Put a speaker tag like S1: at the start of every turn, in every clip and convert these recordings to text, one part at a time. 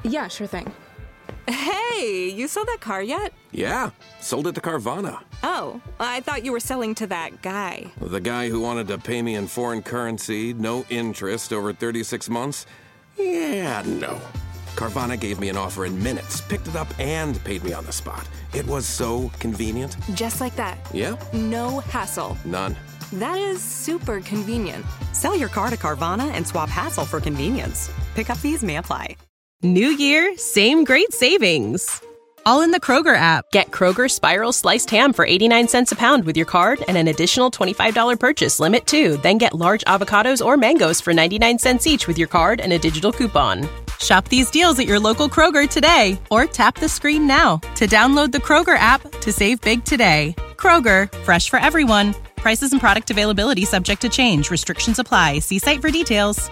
S1: Yeah, sure thing.
S2: Hey, you sold that car yet?
S3: Yeah, sold it to Carvana.
S2: Oh, I thought you were selling to that guy.
S3: The guy who wanted to pay me in foreign currency, no interest, over 36 months? Yeah, no. Carvana gave me an offer in minutes, picked it up, and paid me on the spot. It was so convenient.
S2: Just like that.
S3: Yep.
S2: No hassle.
S3: None.
S2: That is super convenient.
S4: Sell your car to Carvana and swap hassle for convenience. Pickup fees may apply. New year, same great savings. All in the Kroger app.
S5: Get Kroger Spiral Sliced Ham for 89 cents a pound with your card and an additional $25 purchase limit too. Then get large avocados or mangoes for 99 cents each with your card and a digital coupon.
S4: Shop these deals at your local Kroger today or tap the screen now to download the Kroger app to save big today. Kroger, fresh for everyone. Prices and product availability subject to change. Restrictions apply. See site for details.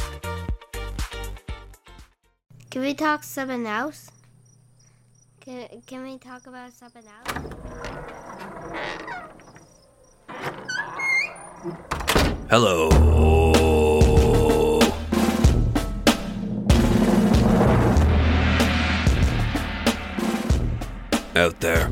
S6: Can we talk something else? Can we talk about something else?
S7: Hello. Out there.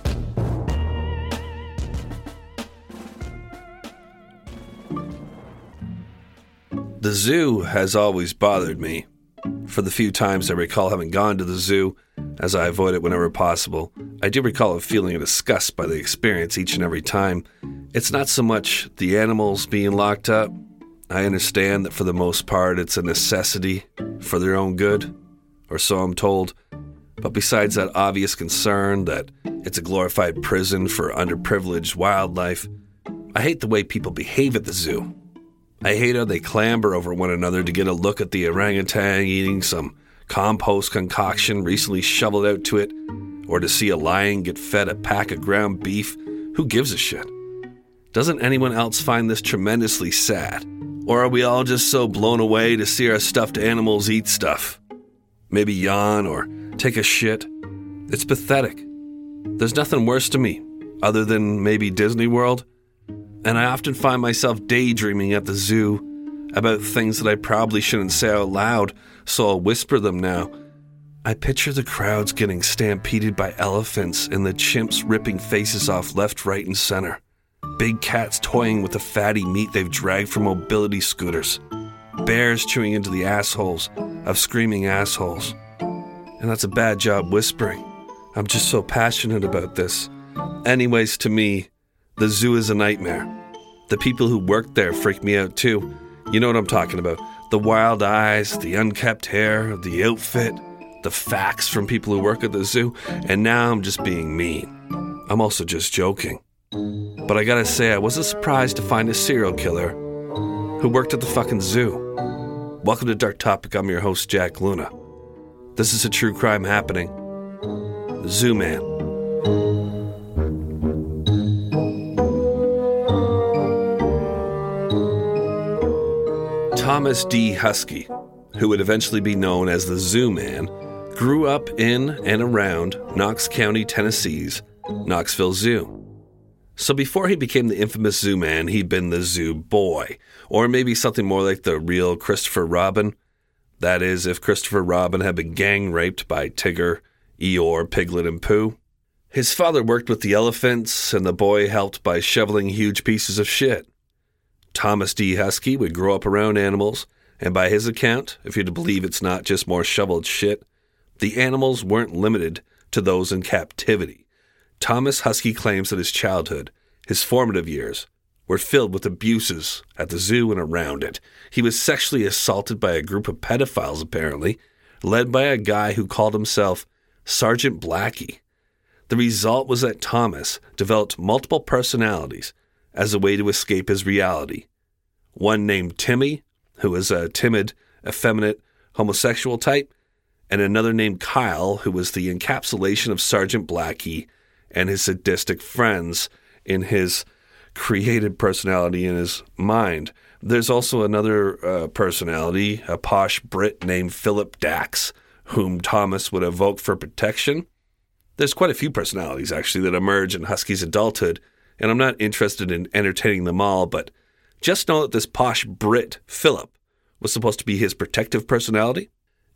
S7: The zoo has always bothered me. For the few times I recall having gone to the zoo, as I avoid it whenever possible, I do recall a feeling of disgust by the experience each and every time. It's not so much the animals being locked up. I understand that for the most part it's a necessity for their own good, or so I'm told. But besides that obvious concern that it's a glorified prison for underprivileged wildlife, I hate the way people behave at the zoo. I hate how they clamber over one another to get a look at the orangutan eating some compost concoction recently shoveled out to it, or to see a lion get fed a pack of ground beef. Who gives a shit? Doesn't anyone else find this tremendously sad? Or are we all just so blown away to see our stuffed animals eat stuff? Maybe yawn or take a shit? It's pathetic. There's nothing worse to me, other than maybe Disney World. And I often find myself daydreaming at the zoo about things that I probably shouldn't say out loud, so I'll whisper them now. I picture the crowds getting stampeded by elephants and the chimps ripping faces off left, right, and center. Big cats toying with the fatty meat they've dragged from mobility scooters. Bears chewing into the assholes of screaming assholes. And that's a bad job whispering. I'm just so passionate about this. Anyways, to me, the zoo is a nightmare. The people who work there freak me out too. You know what I'm talking about. The wild eyes, the unkempt hair, the outfit, the facts from people who work at the zoo. And now I'm just being mean. I'm also just joking. But I gotta say, I wasn't surprised to find a serial killer who worked at the fucking zoo. Welcome to Dark Topic. I'm your host, Jack Luna. This is a true crime happening. The Zoo Man. Thomas D. Husky, who would eventually be known as the Zoo Man, grew up in and around Knox County, Tennessee's Knoxville Zoo. So before he became the infamous Zoo Man, he'd been the Zoo Boy, or maybe something more like the real Christopher Robin. That is, if Christopher Robin had been gang raped by Tigger, Eeyore, Piglet, and Pooh. His father worked with the elephants, and the boy helped by shoveling huge pieces of shit. Thomas D. Husky would grow up around animals, and by his account, if you're to believe it's not just more shoveled shit, the animals weren't limited to those in captivity. Thomas Husky claims that his childhood, his formative years, were filled with abuses at the zoo and around it. He was sexually assaulted by a group of pedophiles, apparently, led by a guy who called himself Sergeant Blackie. The result was that Thomas developed multiple personalities as a way to escape his reality. One named Timmy, who was a timid, effeminate, homosexual type, and another named Kyle, who was the encapsulation of Sergeant Blackie and his sadistic friends in his created personality in his mind. There's also another personality, a posh Brit named Philip Dax, whom Thomas would evoke for protection. There's quite a few personalities, actually, that emerge in Husky's adulthood, and I'm not interested in entertaining them all, but just know that this posh Brit, Philip, was supposed to be his protective personality.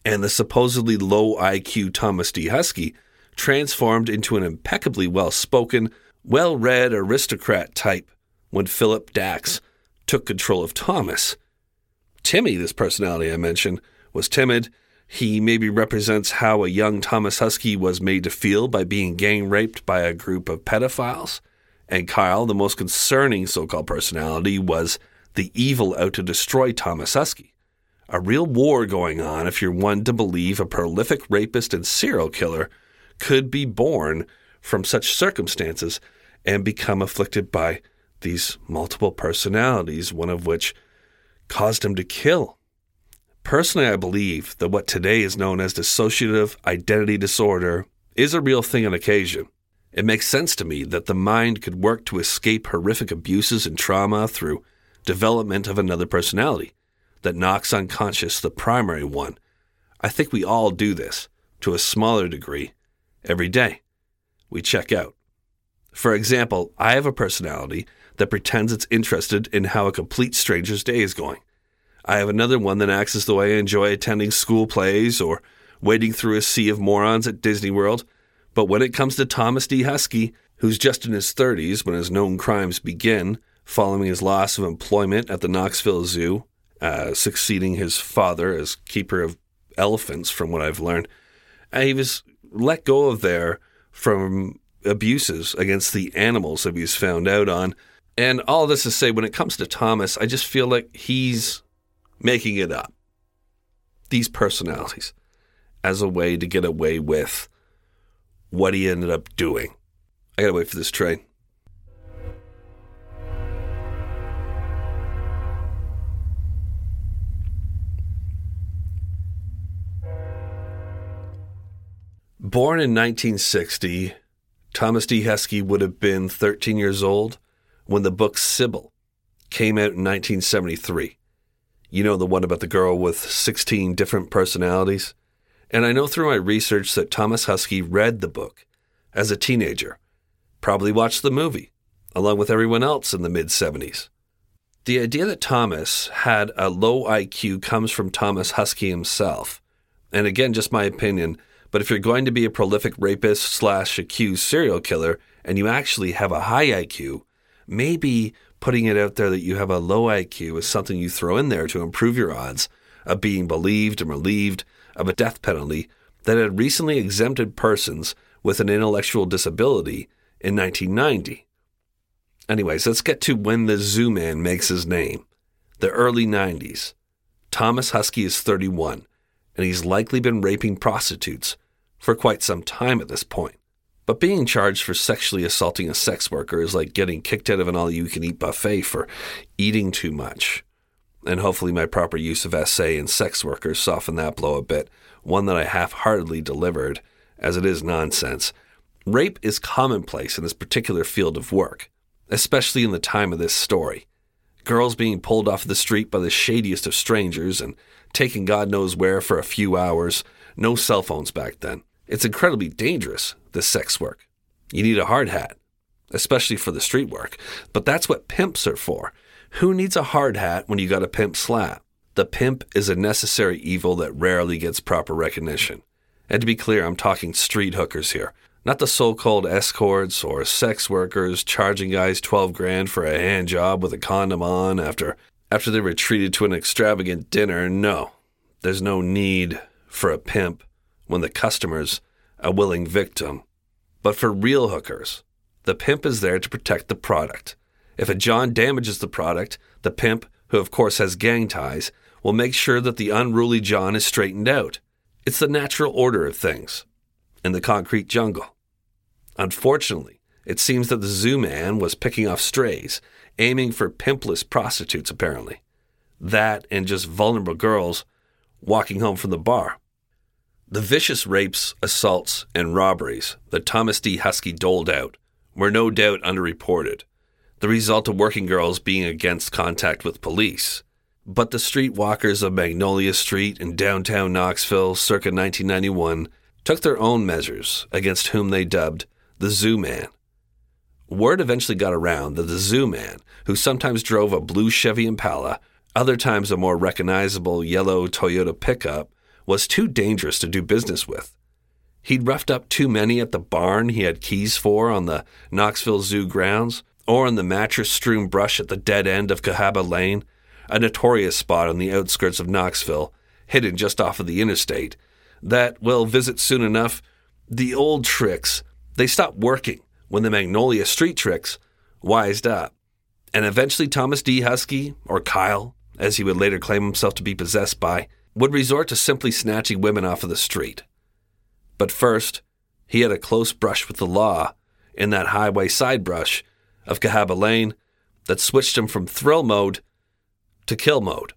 S7: and the supposedly low IQ Thomas D. Husky transformed into an impeccably well-spoken, well-read aristocrat type when Philip Dax took control of Thomas. Timmy, this personality I mentioned, was timid. He maybe represents how a young Thomas Husky was made to feel by being gang raped by a group of pedophiles. And Kyle, the most concerning so-called personality, was the evil out to destroy Thomas Husky. A real war going on if you're one to believe a prolific rapist and serial killer could be born from such circumstances and become afflicted by these multiple personalities, one of which caused him to kill. Personally, I believe that what today is known as dissociative identity disorder is a real thing on occasion. It makes sense to me that the mind could work to escape horrific abuses and trauma through development of another personality that knocks unconscious the primary one. I think we all do this, to a smaller degree, every day. We check out. For example, I have a personality that pretends it's interested in how a complete stranger's day is going. I have another one that acts as though I enjoy attending school plays or wading through a sea of morons at Disney World. But when it comes to Thomas D. Husky, who's just in his 30s when his known crimes begin, following his loss of employment at the Knoxville Zoo, succeeding his father as keeper of elephants, from what I've learned, he was let go of there from abuses against the animals that he's found out on. And all this to say, when it comes to Thomas, I just feel like he's making it up. These personalities as a way to get away with what he ended up doing. I gotta wait for this train. Born in 1960, Thomas D. Husky would have been 13 years old when the book Sybil came out in 1973. You know, the one about the girl with 16 different personalities? And I know through my research that Thomas Husky read the book as a teenager, probably watched the movie, along with everyone else in the mid-70s. The idea that Thomas had a low IQ comes from Thomas Husky himself. And again, just my opinion, but if you're going to be a prolific rapist / accused serial killer and you actually have a high IQ, maybe putting it out there that you have a low IQ is something you throw in there to improve your odds of being believed and relieved of a death penalty that had recently exempted persons with an intellectual disability in 1990. Anyways, let's get to when the Zoo Man makes his name. The early 90s. Thomas Husky is 31, and he's likely been raping prostitutes for quite some time at this point. But being charged for sexually assaulting a sex worker is like getting kicked out of an all-you-can-eat buffet for eating too much. And hopefully my proper use of SA and sex workers softened that blow a bit, one that I half-heartedly delivered, as it is nonsense. Rape is commonplace in this particular field of work, especially in the time of this story. Girls being pulled off the street by the shadiest of strangers and taken God knows where for a few hours. No cell phones back then. It's incredibly dangerous, this sex work. You need a hard hat, especially for the street work. But that's what pimps are for. Who needs a hard hat when you got a pimp slap? The pimp is a necessary evil that rarely gets proper recognition. And to be clear, I'm talking street hookers here. Not the so-called escorts or sex workers charging guys $12,000 for a hand job with a condom on after they were treated to an extravagant dinner. No, there's no need for a pimp when the customer's a willing victim. But for real hookers, the pimp is there to protect the product. If a John damages the product, the pimp, who of course has gang ties, will make sure that the unruly John is straightened out. It's the natural order of things in the concrete jungle. Unfortunately, it seems that the Zoo Man was picking off strays, aiming for pimpless prostitutes apparently. That and just vulnerable girls walking home from the bar. The vicious rapes, assaults, and robberies that Thomas D. Husky doled out were no doubt underreported, the result of working girls being against contact with police. But the streetwalkers of Magnolia Street in downtown Knoxville circa 1991 took their own measures against whom they dubbed the Zoo Man. Word eventually got around that the Zoo Man, who sometimes drove a blue Chevy Impala, other times a more recognizable yellow Toyota pickup, was too dangerous to do business with. He'd roughed up too many at the barn he had keys for on the Knoxville Zoo grounds, or in the mattress-strewn brush at the dead end of Cahaba Lane, a notorious spot on the outskirts of Knoxville, hidden just off of the interstate, that, we'll visit soon enough, the old tricks, they stopped working when the Magnolia Street tricks wised up. And eventually Thomas D. Husky, or Kyle, as he would later claim himself to be possessed by, would resort to simply snatching women off of the street. But first, he had a close brush with the law in that highway side brush of Cahaba Lane that switched him from thrill mode to kill mode.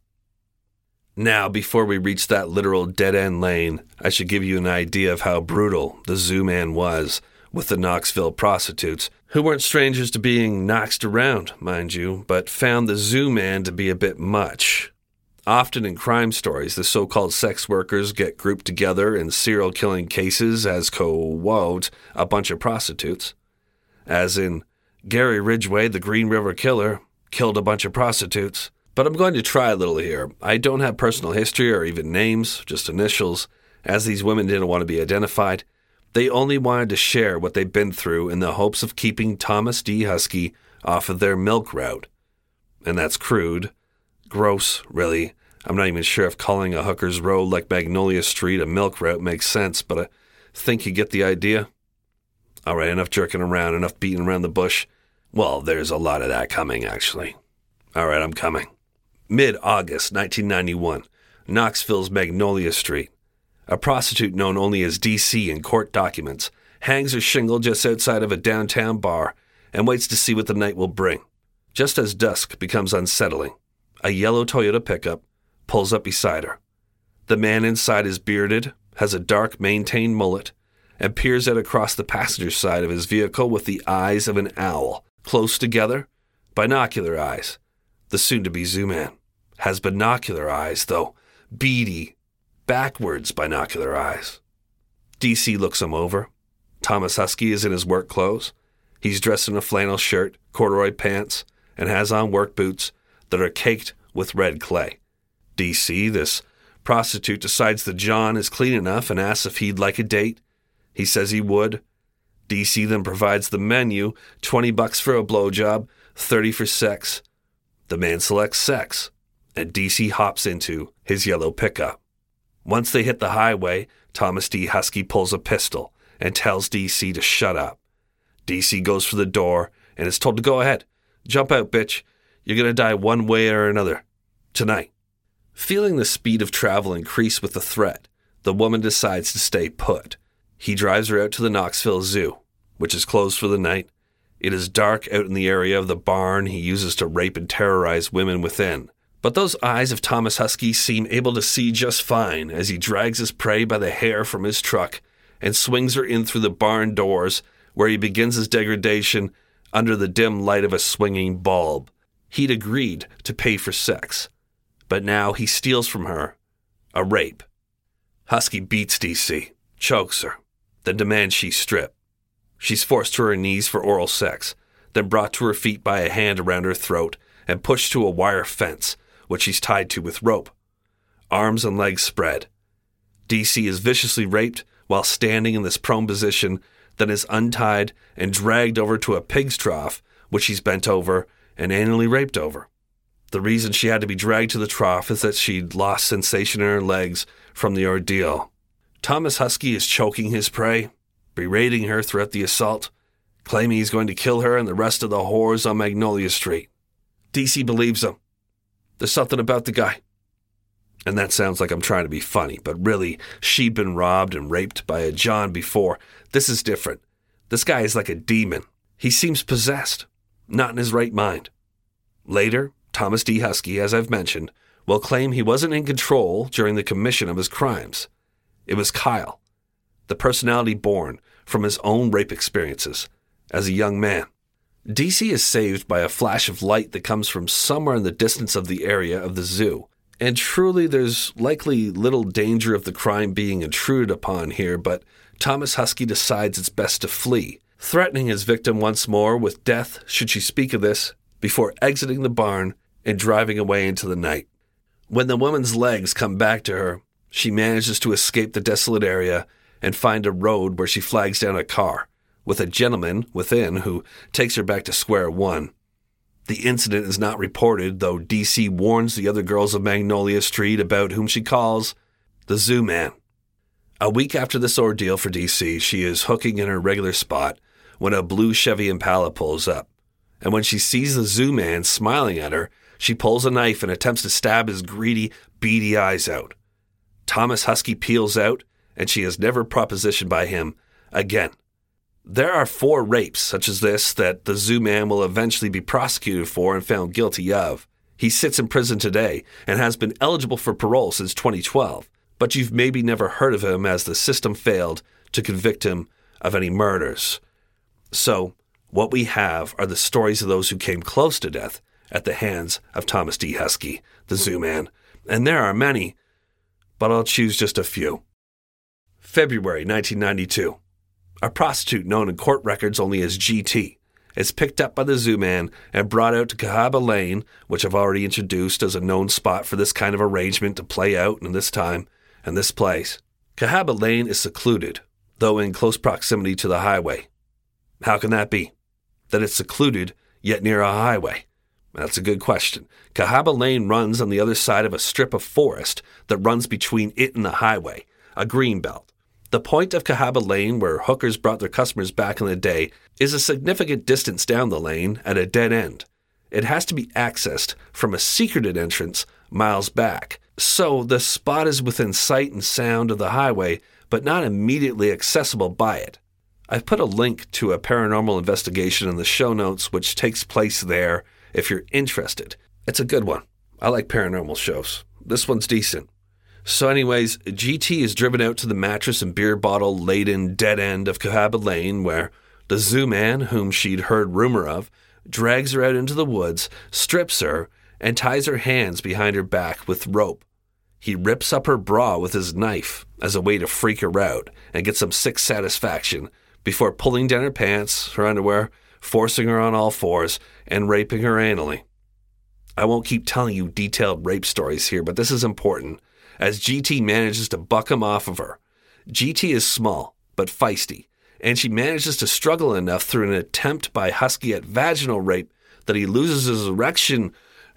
S7: Now, before we reach that literal dead-end lane, I should give you an idea of how brutal the Zoo Man was with the Knoxville prostitutes, who weren't strangers to being knoxed around, mind you, but found the Zoo Man to be a bit much. Often in crime stories, the so-called sex workers get grouped together in serial killing cases as quote, a bunch of prostitutes. As in, Gary Ridgway, the Green River Killer, killed a bunch of prostitutes. But I'm going to try a little here. I don't have personal history or even names, just initials, as these women didn't want to be identified. They only wanted to share what they'd been through in the hopes of keeping Thomas D. Husky off of their milk route. And that's crude. Gross, really. I'm not even sure if calling a hooker's road like Magnolia Street a milk route makes sense, but I think you get the idea. All right, enough jerking around, enough beating around the bush. Well, there's a lot of that coming, actually. All right, I'm coming. Mid-August 1991, Knoxville's Magnolia Street. A prostitute known only as DC in court documents hangs her shingle just outside of a downtown bar and waits to see what the night will bring. Just as dusk becomes unsettling, a yellow Toyota pickup pulls up beside her. The man inside is bearded, has a dark, maintained mullet, and peers out across the passenger side of his vehicle with the eyes of an owl. Close together, binocular eyes. The soon-to-be Zoo Man has binocular eyes, though beady, backwards binocular eyes. DC looks him over. Thomas Husky is in his work clothes. He's dressed in a flannel shirt, corduroy pants, and has on work boots that are caked with red clay. DC, this prostitute, decides that John is clean enough and asks if he'd like a date. He says he would. DC then provides the menu, $20 for a blowjob, $30 for sex. The man selects sex, and DC hops into his yellow pickup. Once they hit the highway, Thomas D. Husky pulls a pistol and tells DC to shut up. DC goes for the door and is told to go ahead. Jump out, bitch. You're going to die one way or another. Tonight. Feeling the speed of travel increase with the threat, the woman decides to stay put. He drives her out to the Knoxville Zoo, which is closed for the night. It is dark out in the area of the barn he uses to rape and terrorize women within. But those eyes of Thomas Husky seem able to see just fine as he drags his prey by the hair from his truck and swings her in through the barn doors where he begins his degradation under the dim light of a swinging bulb. He'd agreed to pay for sex, but now he steals from her a rape. Husky beats DC, chokes her, then demands she strip. She's forced to her knees for oral sex, then brought to her feet by a hand around her throat and pushed to a wire fence, which she's tied to with rope. Arms and legs spread. DC is viciously raped while standing in this prone position, then is untied and dragged over to a pig's trough, which he's bent over and anally raped over. The reason she had to be dragged to the trough is that she'd lost sensation in her legs from the ordeal. Thomas Husky is choking his prey, berating her throughout the assault, claiming he's going to kill her and the rest of the whores on Magnolia Street. DC believes him. There's something about the guy. And that sounds like I'm trying to be funny, but really, she'd been robbed and raped by a John before. This is different. This guy is like a demon. He seems possessed, not in his right mind. Later, Thomas D. Husky, as I've mentioned, will claim he wasn't in control during the commission of his crimes. It was Kyle, the personality born from his own rape experiences as a young man. DC is saved by a flash of light that comes from somewhere in the distance of the area of the zoo. And truly, there's likely little danger of the crime being intruded upon here, but Thomas Husky decides it's best to flee, threatening his victim once more with death should she speak of this, before exiting the barn and driving away into the night. When the woman's legs come back to her, She manages to escape the desolate area and find a road where she flags down a car with a gentleman within who takes her back to square one. The incident is not reported, though DC warns the other girls of Magnolia Street about whom she calls the Zoo Man. A week after this ordeal for DC, she is hooking in her regular spot when a blue Chevy Impala pulls up. And when she sees the Zoo Man smiling at her, she pulls a knife and attempts to stab his greedy, beady eyes out. Thomas Husky peels out, and she is never propositioned by him again. There are 4 rapes such as this that the Zoo Man will eventually be prosecuted for and found guilty of. He sits in prison today and has been eligible for parole since 2012, but you've maybe never heard of him as the system failed to convict him of any murders. So, what we have are the stories of those who came close to death at the hands of Thomas D. Husky, the Zoo Man. And there are many, but I'll choose just a few. February 1992. A prostitute known in court records only as GT is picked up by the Zoo Man and brought out to Cahaba Lane, which I've already introduced as a known spot for this kind of arrangement to play out in this time and this place. Cahaba Lane is secluded, though in close proximity to the highway. How can that be? That it's secluded, yet near a highway? That's a good question. Cahaba Lane runs on the other side of a strip of forest that runs between it and the highway, a green belt. The point of Cahaba Lane, where hookers brought their customers back in the day, is a significant distance down the lane at a dead end. It has to be accessed from a secreted entrance miles back. So the spot is within sight and sound of the highway, but not immediately accessible by it. I've put a link to a paranormal investigation in the show notes, which takes place there if you're interested. It's a good one. I like paranormal shows. This one's decent. So anyways, GT is driven out to the mattress and beer bottle laden dead end of Cahaba Lane, where the Zoo Man, whom she'd heard rumor of, drags her out into the woods, strips her, and ties her hands behind her back with rope. He rips up her bra with his knife as a way to freak her out and get some sick satisfaction before pulling down her pants, her underwear, forcing her on all fours, and raping her anally. I won't keep telling you detailed rape stories here, but this is important, as GT manages to buck him off of her. GT is small, but feisty, and she manages to struggle enough through an attempt by Husky at vaginal rape that he loses his erection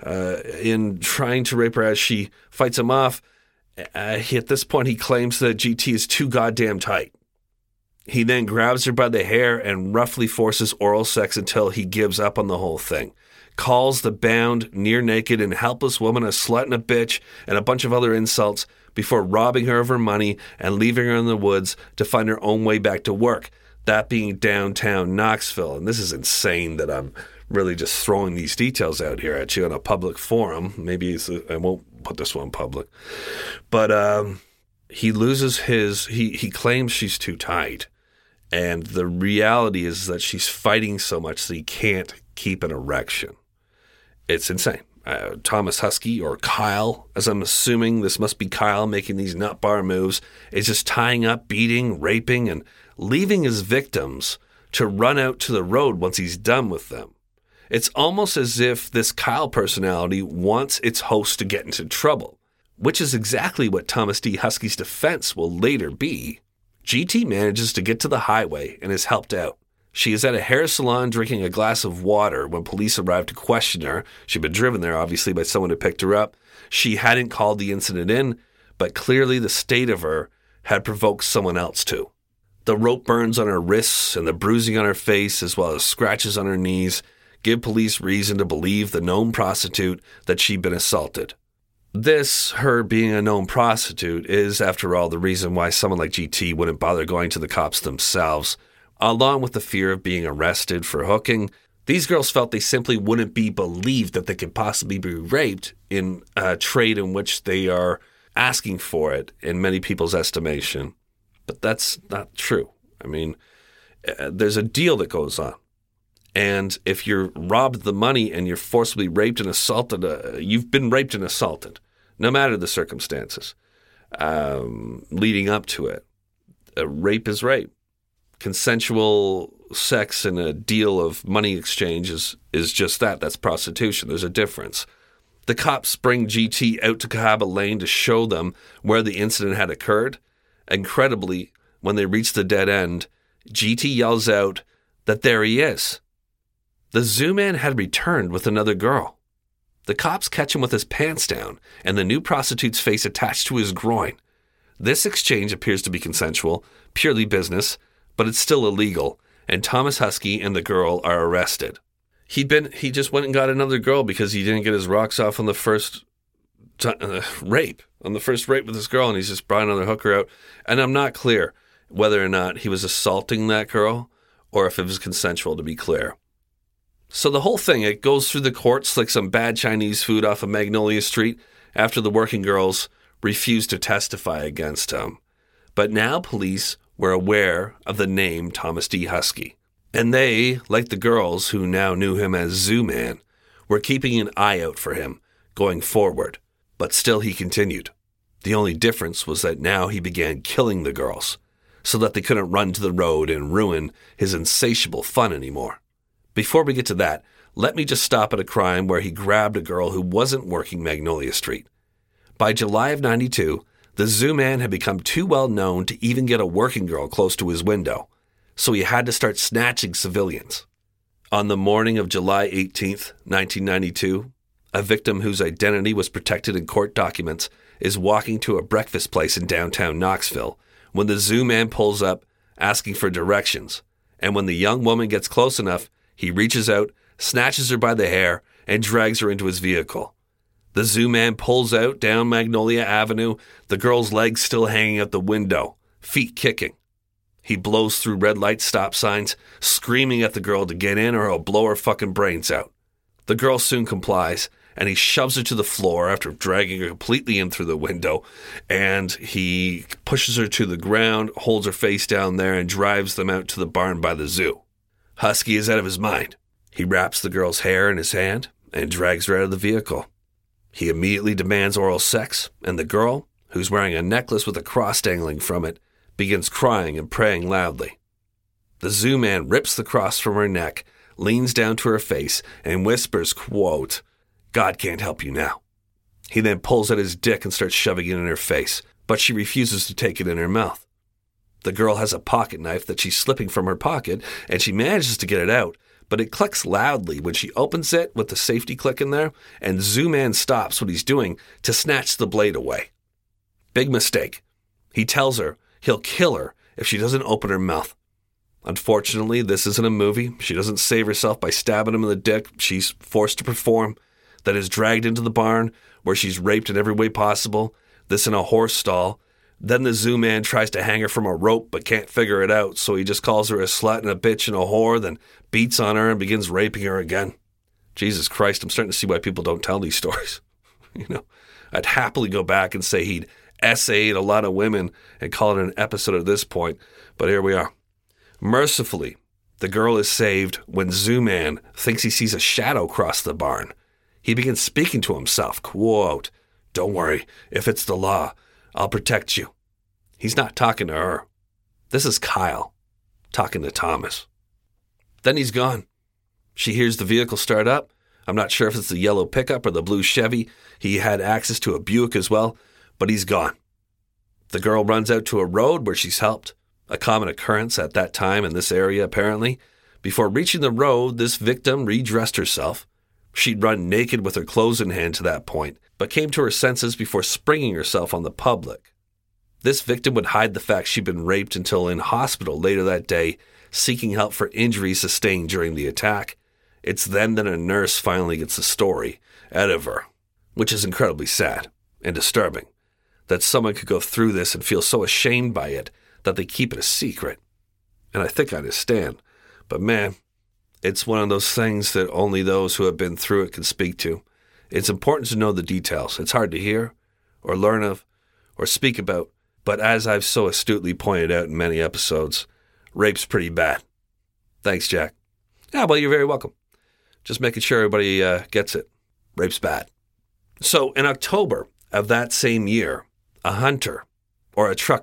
S7: in trying to rape her as she fights him off. At this point, he claims that GT is too goddamn tight. He then grabs her by the hair and roughly forces oral sex until he gives up on the whole thing. Calls the bound, near-naked, and helpless woman a slut and a bitch and a bunch of other insults before robbing her of her money and leaving her in the woods to find her own way back to work, that being downtown Knoxville. And this is insane that I'm really just throwing these details out here at you in a public forum. Maybe I won't put this one public. But he loses he claims she's too tight. And the reality is that she's fighting so much that he can't keep an erection. It's insane. Thomas Husky, or Kyle, as I'm assuming this must be Kyle making these nut bar moves, is just tying up, beating, raping, and leaving his victims to run out to the road once he's done with them. It's almost as if this Kyle personality wants its host to get into trouble, which is exactly what Thomas D. Husky's defense will later be. GT manages to get to the highway and is helped out. She is at a hair salon drinking a glass of water when police arrive to question her. She'd been driven there, obviously, by someone who picked her up. She hadn't called the incident in, but clearly the state of her had provoked someone else to. The rope burns on her wrists and the bruising on her face, as well as scratches on her knees, give police reason to believe the known prostitute that she'd been assaulted. This, her being a known prostitute, is, after all, the reason why someone like GT wouldn't bother going to the cops themselves. Along with the fear of being arrested for hooking, these girls felt they simply wouldn't be believed that they could possibly be raped in a trade in which they are asking for it in many people's estimation. But that's not true. I mean, there's a deal that goes on. And if you're robbed the money and you're forcibly raped and assaulted, you've been raped and assaulted, no matter the circumstances leading up to it. Rape is rape. Consensual sex and a deal of money exchange is just that. That's prostitution. There's a difference. The cops bring GT out to Cahaba Lane to show them where the incident had occurred. Incredibly, when they reach the dead end, GT yells out that there he is. The zoo man had returned with another girl. The cops catch him with his pants down and the new prostitute's face attached to his groin. This exchange appears to be consensual, purely business, but it's still illegal, and Thomas Husky and the girl are arrested. He just went and got another girl because he didn't get his rocks off on the first rape. On the first rape with this girl, and he's just brought another hooker out. And I'm not clear whether or not he was assaulting that girl or if it was consensual, to be clear. So the whole thing, it goes through the courts like some bad Chinese food off of Magnolia Street after the working girls refused to testify against him. But now police were aware of the name Thomas D. Husky. And they, like the girls who now knew him as Zoo Man, were keeping an eye out for him going forward. But still he continued. The only difference was that now he began killing the girls so that they couldn't run to the road and ruin his insatiable fun anymore. Before we get to that, let me just stop at a crime where he grabbed a girl who wasn't working Magnolia Street. By July of 92, the Zoo Man had become too well known to even get a working girl close to his window, so he had to start snatching civilians. On the morning of July 18th, 1992, a victim whose identity was protected in court documents is walking to a breakfast place in downtown Knoxville when the Zoo Man pulls up asking for directions, and when the young woman gets close enough, he reaches out, snatches her by the hair, and drags her into his vehicle. The Zoo Man pulls out down Magnolia Avenue, the girl's legs still hanging out the window, feet kicking. He blows through red light stop signs, screaming at the girl to get in or he'll blow her fucking brains out. The girl soon complies, and he shoves her to the floor after dragging her completely in through the window, and he pushes her to the ground, holds her face down there, and drives them out to the barn by the zoo. Husky is out of his mind. He wraps the girl's hair in his hand and drags her out of the vehicle. He immediately demands oral sex, and the girl, who's wearing a necklace with a cross dangling from it, begins crying and praying loudly. The Zoo Man rips the cross from her neck, leans down to her face, and whispers, quote, "God can't help you now." He then pulls out his dick and starts shoving it in her face, but she refuses to take it in her mouth. The girl has a pocket knife that she's slipping from her pocket, and she manages to get it out, but it clicks loudly when she opens it with the safety click in there, and Zoo Man stops what he's doing to snatch the blade away. Big mistake. He tells her he'll kill her if she doesn't open her mouth. Unfortunately, this isn't a movie. She doesn't save herself by stabbing him in the dick. She's forced to perform. That is dragged into the barn, where she's raped in every way possible. This in a horse stall. Then the Zoo Man tries to hang her from a rope but can't figure it out, so he just calls her a slut and a bitch and a whore, then beats on her and begins raping her again. Jesus Christ, I'm starting to see why people don't tell these stories. I'd happily go back and say he'd essayed a lot of women and call it an episode at this point, but here we are. Mercifully, the girl is saved when Zoo Man thinks he sees a shadow cross the barn. He begins speaking to himself, quote, "Don't worry, if it's the law, I'll protect you." He's not talking to her. This is Kyle talking to Thomas. Then he's gone. She hears the vehicle start up. I'm not sure if it's the yellow pickup or the blue Chevy. He had access to a Buick as well, but he's gone. The girl runs out to a road where she's helped, a common occurrence at that time in this area apparently. Before reaching the road, this victim redressed herself. She'd run naked with her clothes in hand to that point, but came to her senses before springing herself on the public. This victim would hide the fact she'd been raped until in hospital later that day, seeking help for injuries sustained during the attack. It's then that a nurse finally gets the story out of her, which is incredibly sad and disturbing, that someone could go through this and feel so ashamed by it that they keep it a secret. And I think I understand, but man, it's one of those things that only those who have been through it can speak to. It's important to know the details. It's hard to hear or learn of or speak about, but as I've so astutely pointed out in many episodes, rape's pretty bad. Thanks, Jack. Yeah, well, you're very welcome. Just making sure everybody gets it. Rape's bad. So in October of that same year, a hunter or a trucker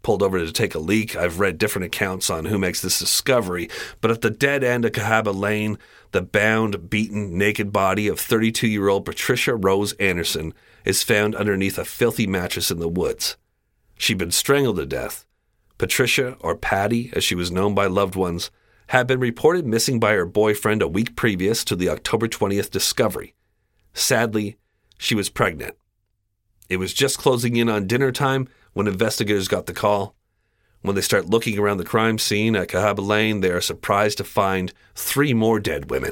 S7: pulled over to take a leak. I've read different accounts on who makes this discovery, but at the dead end of Cahaba Lane, the bound, beaten, naked body of 32-year-old Patricia Rose Anderson is found underneath a filthy mattress in the woods. She'd been strangled to death. Patricia, or Patty, as she was known by loved ones, had been reported missing by her boyfriend a week previous to the October 20th discovery. Sadly, she was pregnant. It was just closing in on dinner time when investigators got the call. When they start looking around the crime scene at Cahaba Lane, they are surprised to find 3 more dead women.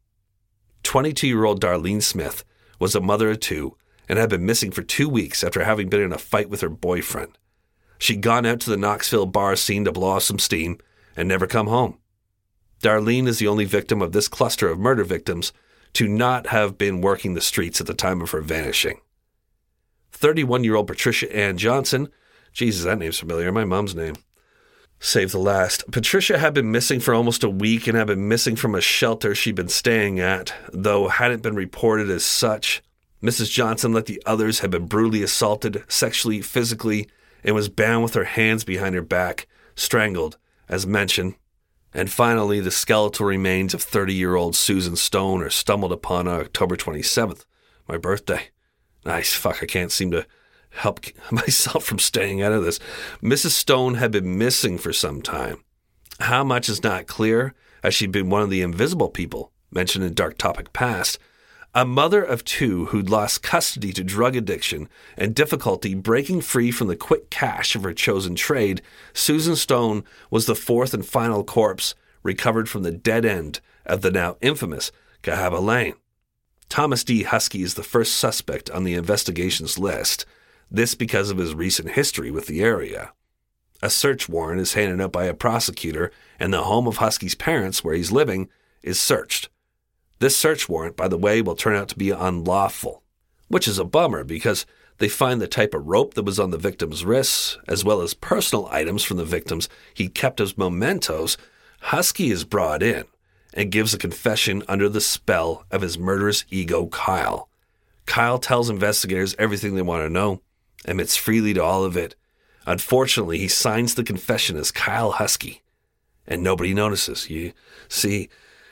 S7: 22-year-old Darlene Smith was a mother of 2 and had been missing for 2 weeks after having been in a fight with her boyfriend. She'd gone out to the Knoxville bar scene to blow off some steam and never come home. Darlene is the only victim of this cluster of murder victims to not have been working the streets at the time of her vanishing. 31-year-old Patricia Ann Johnson, Jesus, that name's familiar, my mom's name. Save the last. Patricia had been missing for almost a week and had been missing from a shelter she'd been staying at, though hadn't been reported as such. Mrs. Johnson, like the others, had been brutally assaulted, sexually, physically, and was bound with her hands behind her back, strangled, as mentioned. And finally, the skeletal remains of 30-year-old Susan Stone are stumbled upon on October 27th, my birthday. Nice, fuck, I can't seem to help myself from staying out of this. Mrs. Stone had been missing for some time. How much is not clear, as she'd been one of the invisible people mentioned in Dark Topic Past. A mother of 2 who'd lost custody to drug addiction and difficulty breaking free from the quick cash of her chosen trade, Susan Stone was the 4th and final corpse recovered from the dead end of the now infamous Cahaba Lane. Thomas D. Husky is the first suspect on the investigation's list, this because of his recent history with the area. A search warrant is handed out by a prosecutor, and the home of Husky's parents, where he's living, is searched. This search warrant, by the way, will turn out to be unlawful, which is a bummer because they find the type of rope that was on the victim's wrists, as well as personal items from the victims he kept as mementos. Husky is brought in and gives a confession under the spell of his murderous ego, Kyle. Kyle tells investigators everything they want to know, admits freely to all of it. Unfortunately, he signs the confession as Kyle Husky, and nobody notices. You see,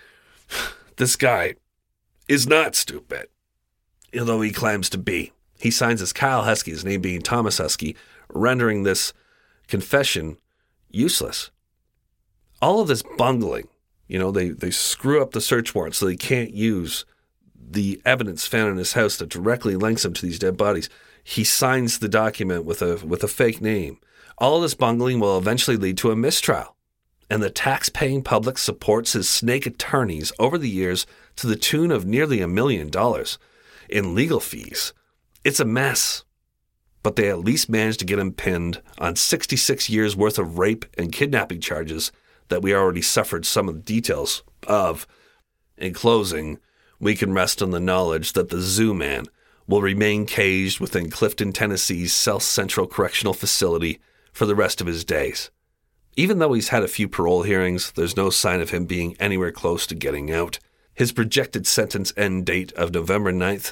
S7: this guy is not stupid, although he claims to be. He signs as Kyle Husky, his name being Thomas Husky, rendering this confession useless. All of this bungling, they screw up the search warrant so they can't use the evidence found in his house that directly links him to these dead bodies. He signs the document with a fake name. All of this bungling will eventually lead to a mistrial, and the tax-paying public supports his snake attorneys over the years to the tune of nearly $1 million in legal fees. It's a mess, but they at least managed to get him pinned on 66 years' worth of rape and kidnapping charges that we already suffered some of the details of. In closing, we can rest on the knowledge that the Zoo Man will remain caged within Clifton, Tennessee's South Central Correctional Facility for the rest of his days. Even though he's had a few parole hearings, there's no sign of him being anywhere close to getting out. His projected sentence end date of November 9th,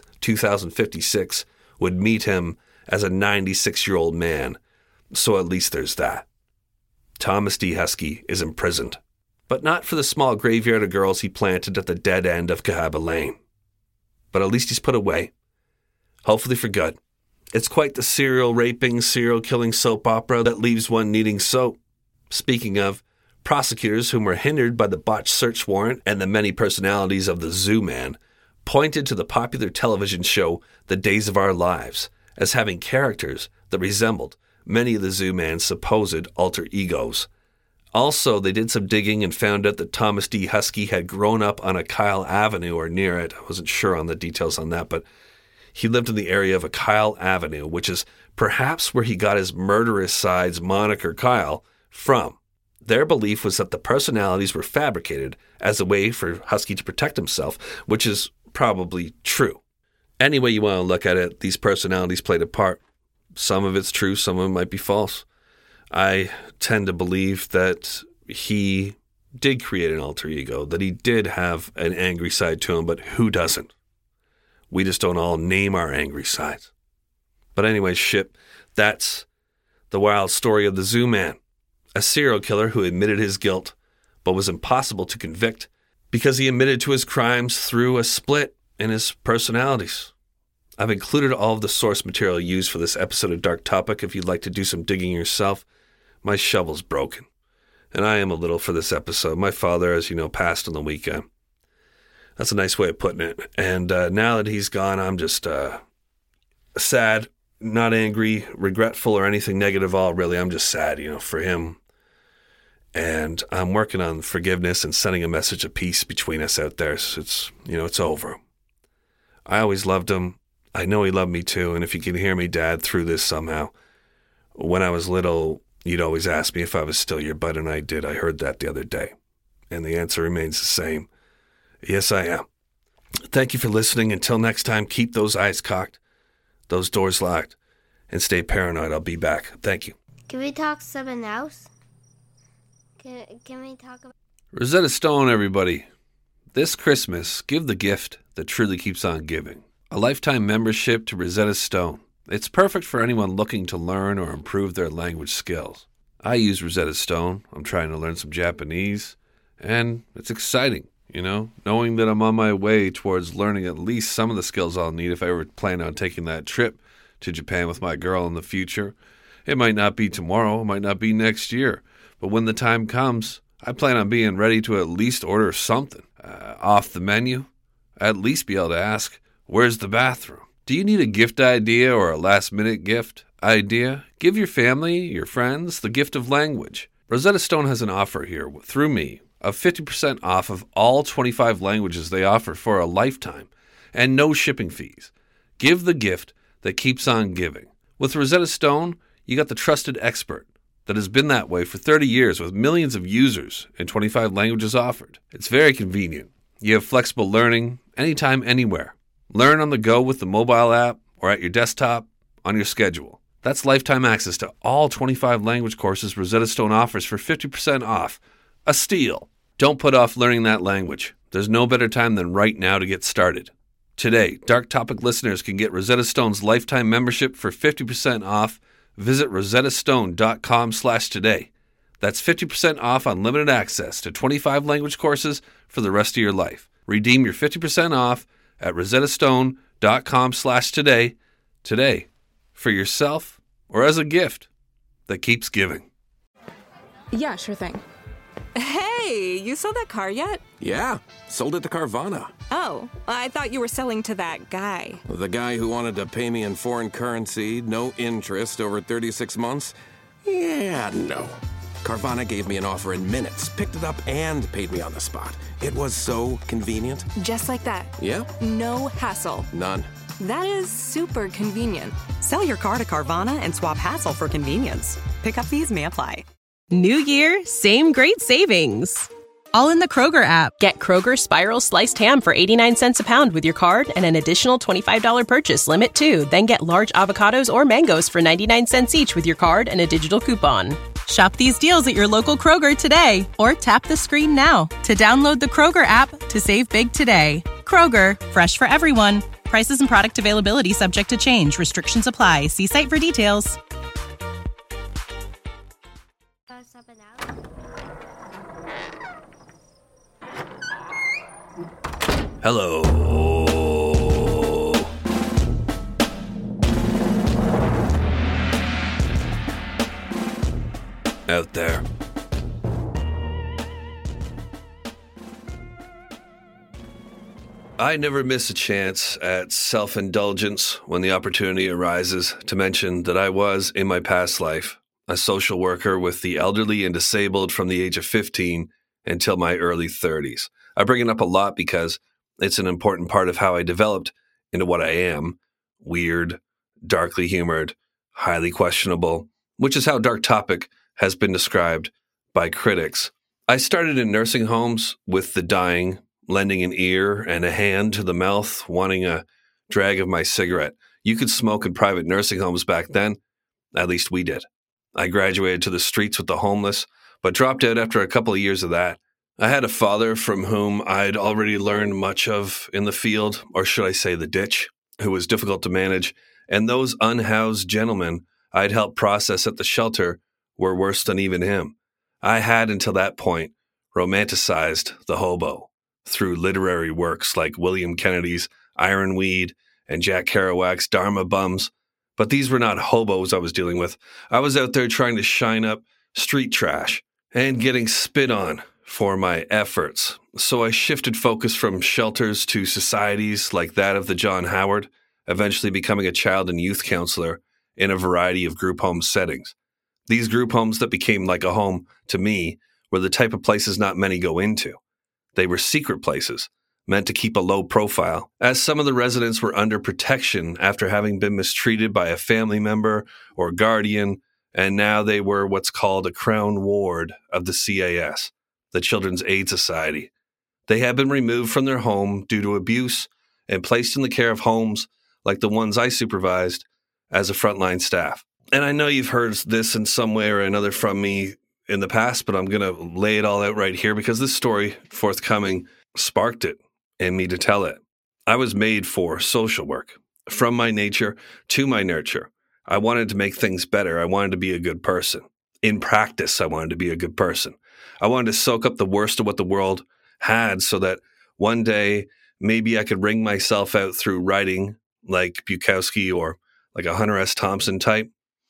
S7: 2056 would meet him as a 96-year-old man, so at least there's that. Thomas D. Husky is imprisoned, but not for the small graveyard of girls he planted at the dead end of Cahaba Lane. But at least he's put away, hopefully for good. It's quite the serial raping, serial killing soap opera that leaves one needing soap. Speaking of, prosecutors whom were hindered by the botched search warrant and the many personalities of the Zoo Man pointed to the popular television show The Days of Our Lives as having characters that resembled many of the Zoo Man's supposed alter egos. Also, they did some digging and found out that Thomas D. Husky had grown up on a Kyle Avenue or near it. I wasn't sure on the details on that, but he lived in the area of a Kyle Avenue, which is perhaps where he got his murderous side's moniker Kyle from. Their belief was that the personalities were fabricated as a way for Husky to protect himself, which is probably true. Any way you want to look at it, these personalities played a part. Some of it's true, some of it might be false. I tend to believe that he did create an alter ego, that he did have an angry side to him, but who doesn't? We just don't all name our angry sides. But anyway, Ship, that's The wild story of the Zoo Man, a serial killer who admitted his guilt, but was impossible to convict because he admitted to his crimes through a split in his personalities. I've included all of the source material used for this episode of Dark Topic if you'd like to do some digging yourself. My shovel's broken, and I am a little for this episode. My father, as you know, passed on the weekend. That's a nice way of putting it. And now that he's gone, I'm just sad, not angry, regretful, or anything negative at all, really. I'm just sad, for him. And I'm working on forgiveness and sending a message of peace between us out there. So it's over. I always loved him. I know he loved me too. And if you can hear me, Dad, through this somehow, when I was little, you'd always ask me if I was still your bud, and I did. I heard that the other day. And the answer remains the same. Yes, I am. Thank you for listening. Until next time, keep those eyes cocked, those doors locked, and stay paranoid. I'll be back. Thank you.
S6: Can we talk something else? Can we talk about...
S7: Rosetta Stone, everybody. This Christmas, give the gift that truly keeps on giving. A lifetime membership to Rosetta Stone. It's perfect for anyone looking to learn or improve their language skills. I use Rosetta Stone. I'm trying to learn some Japanese, and it's exciting, knowing that I'm on my way towards learning at least some of the skills I'll need if I ever plan on taking that trip to Japan with my girl in the future. It might not be tomorrow, it might not be next year, but when the time comes, I plan on being ready to at least order something off the menu. At least be able to ask, where's the bathroom? Do you need a gift idea or a last-minute gift idea? Give your family, your friends, the gift of language. Rosetta Stone has an offer here through me of 50% off of all 25 languages they offer for a lifetime and no shipping fees. Give the gift that keeps on giving. With Rosetta Stone, you got the trusted expert that has been that way for 30 years with millions of users and 25 languages offered. It's very convenient. You have flexible learning anytime, anywhere. Learn on the go with the mobile app or at your desktop on your schedule. That's lifetime access to all 25 language courses Rosetta Stone offers for 50% off. A steal. Don't put off learning that language. There's no better time than right now to get started. Today, Dark Topic listeners can get Rosetta Stone's lifetime membership for 50% off. Visit rosettastone.com/today. That's 50% off unlimited access to 25 language courses for the rest of your life. Redeem your 50% off at rosettastone.com/today today for yourself or as a gift that keeps giving.
S1: Yeah, sure thing.
S2: Hey, you sold that car yet?
S3: Yeah, sold it to Carvana.
S2: Oh, I thought you were selling to that guy.
S3: The guy who wanted to pay me in foreign currency, no interest, over 36 months? Yeah, no. Carvana gave me an offer in minutes, picked it up, and paid me on the spot. It was so convenient.
S2: Just like that.
S3: Yeah?
S2: No hassle.
S3: None.
S2: That is super convenient.
S8: Sell your car to Carvana and swap hassle for convenience. Pickup fees may apply.
S5: New year, same great savings.
S4: All in the Kroger app.
S5: Get Kroger Spiral Sliced Ham for 89 cents a pound with your card and an additional $25 purchase limit too. Then get large avocados or mangoes for 99 cents each with your card and a digital coupon.
S4: Shop these deals at your local Kroger today or tap the screen now to download the Kroger app to save big today. Kroger, fresh for everyone. Prices and product availability subject to change. Restrictions apply. See site for details.
S6: something else?
S7: Hello. Out there. I never miss a chance at self-indulgence when the opportunity arises to mention that I was, in my past life, a social worker with the elderly and disabled from the age of 15 until my early 30s. I bring it up a lot because it's an important part of how I developed into what I am: weird, darkly humored, highly questionable, which is how Dark Topic has been described by critics. I started in nursing homes with the dying, lending an ear and a hand to the mouth, wanting a drag of my cigarette. You could smoke in private nursing homes back then. At least we did. I graduated to the streets with the homeless, but dropped out after a couple of years of that. I had a father from whom I'd already learned much of in the field, or should I say the ditch, who was difficult to manage, and those unhoused gentlemen I'd helped process at the shelter were worse than even him. I had, until that point, romanticized the hobo through literary works like William Kennedy's Ironweed and Jack Kerouac's Dharma Bums. But these were not hobos I was dealing with. I was out there trying to shine up street trash and getting spit on for my efforts. So I shifted focus from shelters to societies like that of the John Howard, eventually becoming a child and youth counselor in a variety of group home settings. These group homes that became like a home to me were the type of places not many go into. They were secret places, meant to keep a low profile, as some of the residents were under protection after having been mistreated by a family member or guardian, and now they were what's called a crown ward of the CAS, the Children's Aid Society. They had been removed from their home due to abuse and placed in the care of homes like the ones I supervised as a frontline staff. And I know you've heard this in some way or another from me in the past, but I'm going to lay it all out right here because this story, forthcoming, sparked it in me to tell it. I was made for social work. From my nature to my nurture, I wanted to make things better. I wanted to be a good person. In practice, I wanted to be a good person. I wanted to soak up the worst of what the world had so that one day maybe I could wring myself out through writing like Bukowski or like a Hunter S. Thompson type.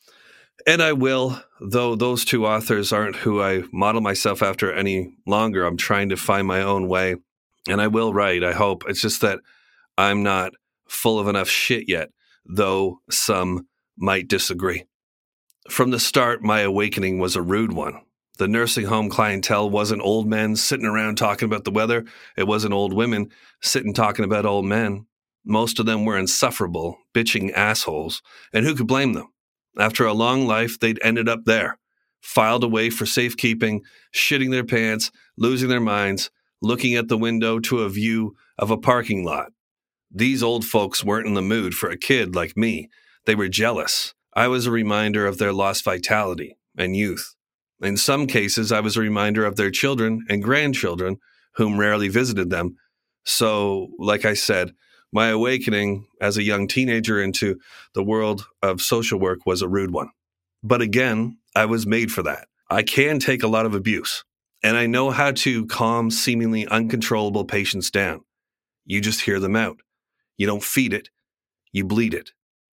S7: And I will, though those two authors aren't who I model myself after any longer. I'm trying to find my own way. And I will write, I hope. It's just that I'm not full of enough shit yet, though some might disagree. From the start, my awakening was a rude one. The nursing home clientele wasn't old men sitting around talking about the weather. It wasn't old women sitting talking about old men. Most of them were insufferable, bitching assholes. And who could blame them? After a long life, they'd ended up there, filed away for safekeeping, shitting their pants, losing their minds, looking at the window to a view of a parking lot. These old folks weren't in the mood for a kid like me. They were jealous. I was a reminder of their lost vitality and youth. In some cases, I was a reminder of their children and grandchildren, whom rarely visited them. So, like I said, my awakening as a young teenager into the world of social work was a rude one. But again, I was made for that. I can take a lot of abuse, and I know how to calm seemingly uncontrollable patients down. You just hear them out. You don't feed it, you bleed it.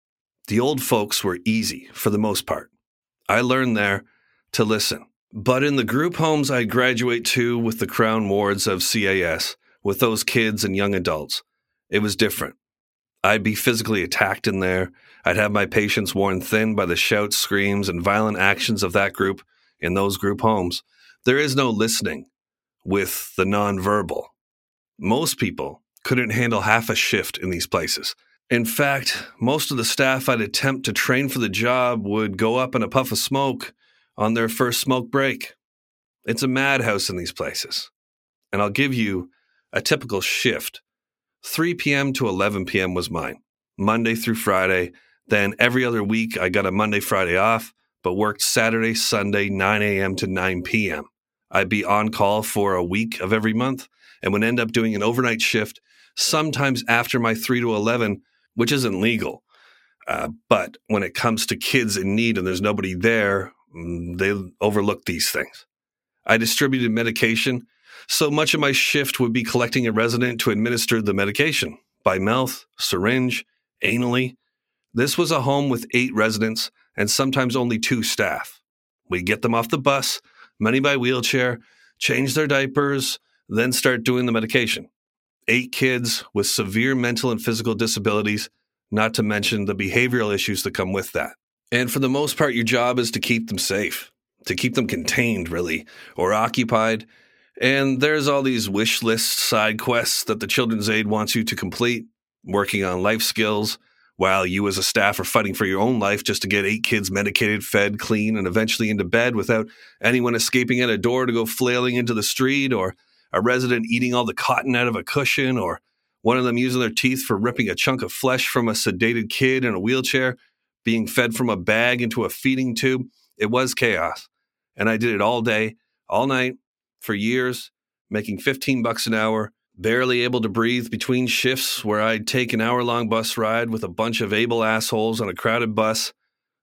S7: The old folks were easy for the most part. I learned there to listen. But in the group homes I'd graduate to with the crown wards of CAS, with those kids and young adults, it was different. I'd be physically attacked in there. I'd have my patients worn thin by the shouts, screams, and violent actions of that group in those group homes. There is no listening with the nonverbal. Most people couldn't handle half a shift in these places. In fact, most of the staff I'd attempt to train for the job would go up in a puff of smoke on their first smoke break. It's a madhouse in these places. And I'll give you a typical shift. 3 p.m. to 11 p.m. was mine, Monday through Friday. Then every other week, I got a Monday, Friday off, but worked Saturday, Sunday, 9 a.m. to 9 p.m. I'd be on call for a week of every month and would end up doing an overnight shift, sometimes after my 3 to 11, which isn't legal. But when it comes to kids in need and there's nobody there, they overlook these things. I distributed medication, so much of my shift would be collecting a resident to administer the medication by mouth, syringe, anally. This was a home with 8 residents and sometimes only 2 staff. We'd get them off the bus, many by wheelchair, change their diapers, then start doing the medication. 8 kids with severe mental and physical disabilities, not to mention the behavioral issues that come with that. And for the most part, your job is to keep them safe, to keep them contained, really, or occupied. And there's all these wish list side quests that the Children's Aid wants you to complete, working on life skills, while you as a staff are fighting for your own life just to get 8 kids medicated, fed, clean, and eventually into bed without anyone escaping at a door to go flailing into the street, or a resident eating all the cotton out of a cushion, or one of them using their teeth for ripping a chunk of flesh from a sedated kid in a wheelchair, being fed from a bag into a feeding tube. It was chaos. And I did it all day, all night, for years, making $15 an hour, barely able to breathe between shifts where I'd take an hour-long bus ride with a bunch of able assholes on a crowded bus,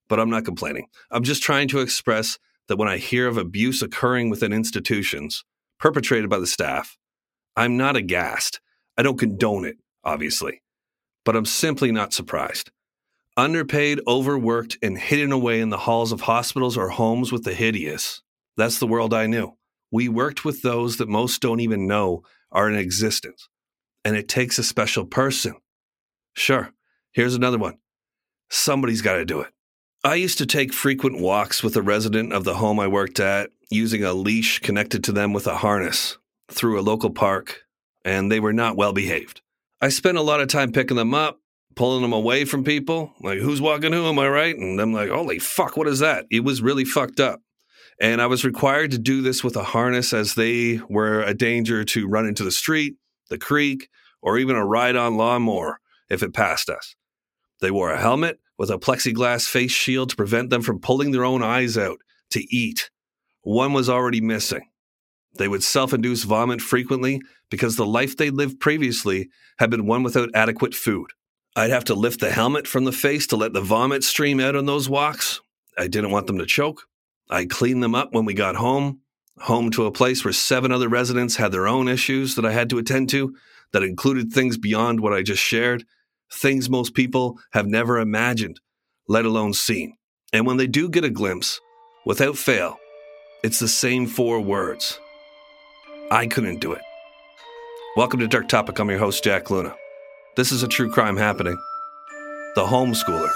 S7: But I'm not complaining. I'm just trying to express that when I hear of abuse occurring within institutions, perpetrated by the staff, I'm not aghast. I don't condone it, obviously. But I'm simply not surprised. Underpaid, overworked, and hidden away in the halls of hospitals or homes with the hideous. That's the world I knew. We worked with those that most don't even know are in existence. And it takes a special person. Sure, here's another one. Somebody's got to do it. I used to take frequent walks with a resident of the home I worked at, using a leash connected to them with a harness, through a local park, and they were not well behaved. I spent a lot of time picking them up, pulling them away from people, like, who's walking who, am I right? And I'm like, holy fuck, what is that? It was really fucked up. And I was required to do this with a harness as they were a danger to run into the street, the creek, or even a ride-on lawnmower if it passed us. They wore a helmet with a plexiglass face shield to prevent them from pulling their own eyes out to eat. One was already missing. They would self-induce vomit frequently because the life they lived previously had been one without adequate food. I'd have to lift the helmet from the face to let the vomit stream out on those walks. I didn't want them to choke. I'd clean them up when we got home to a place where 7 other residents had their own issues that I had to attend to that included things beyond what I just shared, things most people have never imagined, let alone seen. And when they do get a glimpse, without fail, it's the same 4 words. I couldn't do it. Welcome to Dark Topic. I'm your host, Jack Luna. This is a true crime happening. The Homeschoolers.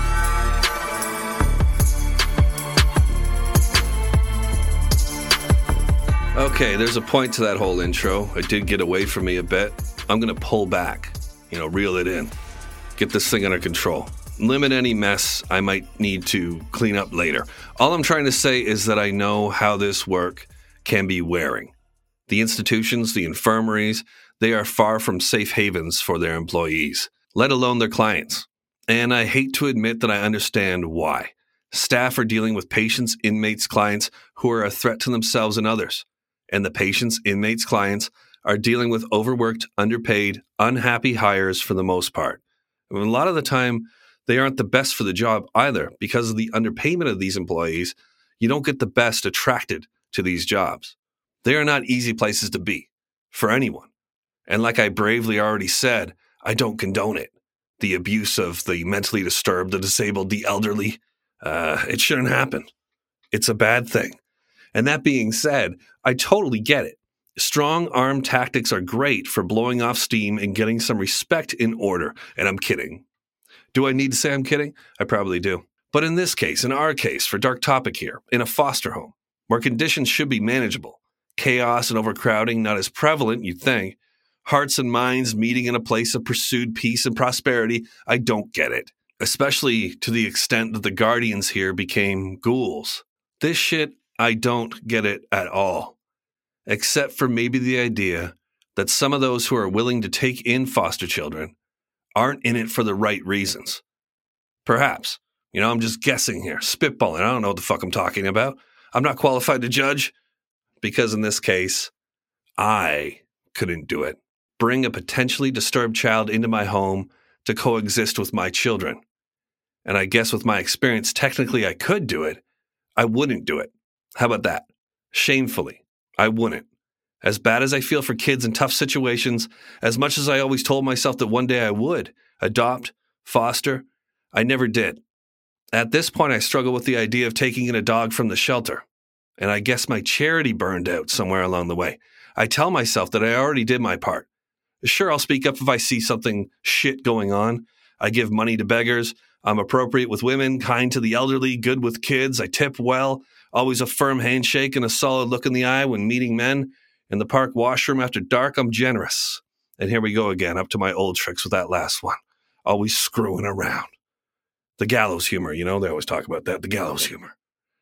S7: Okay, there's a point to that whole intro. It did get away from me a bit. I'm going to pull back, reel it in. Get this thing under control. Limit any mess I might need to clean up later. All I'm trying to say is that I know how this work can be wearing. The institutions, the infirmaries, they are far from safe havens for their employees, let alone their clients. And I hate to admit that I understand why. Staff are dealing with patients, inmates, clients who are a threat to themselves and others. And the patients, inmates, clients are dealing with overworked, underpaid, unhappy hires for the most part. And a lot of the time, they aren't the best for the job either. Because of the underpayment of these employees, you don't get the best attracted to these jobs. They are not easy places to be for anyone. And like I bravely already said, I don't condone it. The abuse of the mentally disturbed, the disabled, the elderly, it shouldn't happen. It's a bad thing. And that being said, I totally get it. Strong arm tactics are great for blowing off steam and getting some respect in order. And I'm kidding. Do I need to say I'm kidding? I probably do. But in this case, in our case, for Dark Topic here, in a foster home, where conditions should be manageable, chaos and overcrowding not as prevalent, you'd think, hearts and minds meeting in a place of pursued peace and prosperity, I don't get it. Especially to the extent that the guardians here became ghouls. This shit, I don't get it at all. Except for maybe the idea that some of those who are willing to take in foster children aren't in it for the right reasons. Perhaps. I'm just guessing here, spitballing. I don't know what the fuck I'm talking about. I'm not qualified to judge because in this case, I couldn't do it. Bring a potentially disturbed child into my home to coexist with my children. And I guess with my experience, technically I could do it. I wouldn't do it. How about that? Shamefully, I wouldn't. As bad as I feel for kids in tough situations, as much as I always told myself that one day I would adopt, foster, I never did. At this point, I struggle with the idea of taking in a dog from the shelter. And I guess my charity burned out somewhere along the way. I tell myself that I already did my part. Sure, I'll speak up if I see something shit going on. I give money to beggars. I'm appropriate with women, kind to the elderly, good with kids. I tip well, always a firm handshake and a solid look in the eye when meeting men. In the park washroom after dark, I'm generous. And here we go again, up to my old tricks with that last one. Always screwing around. The gallows humor, they always talk about that, the gallows humor.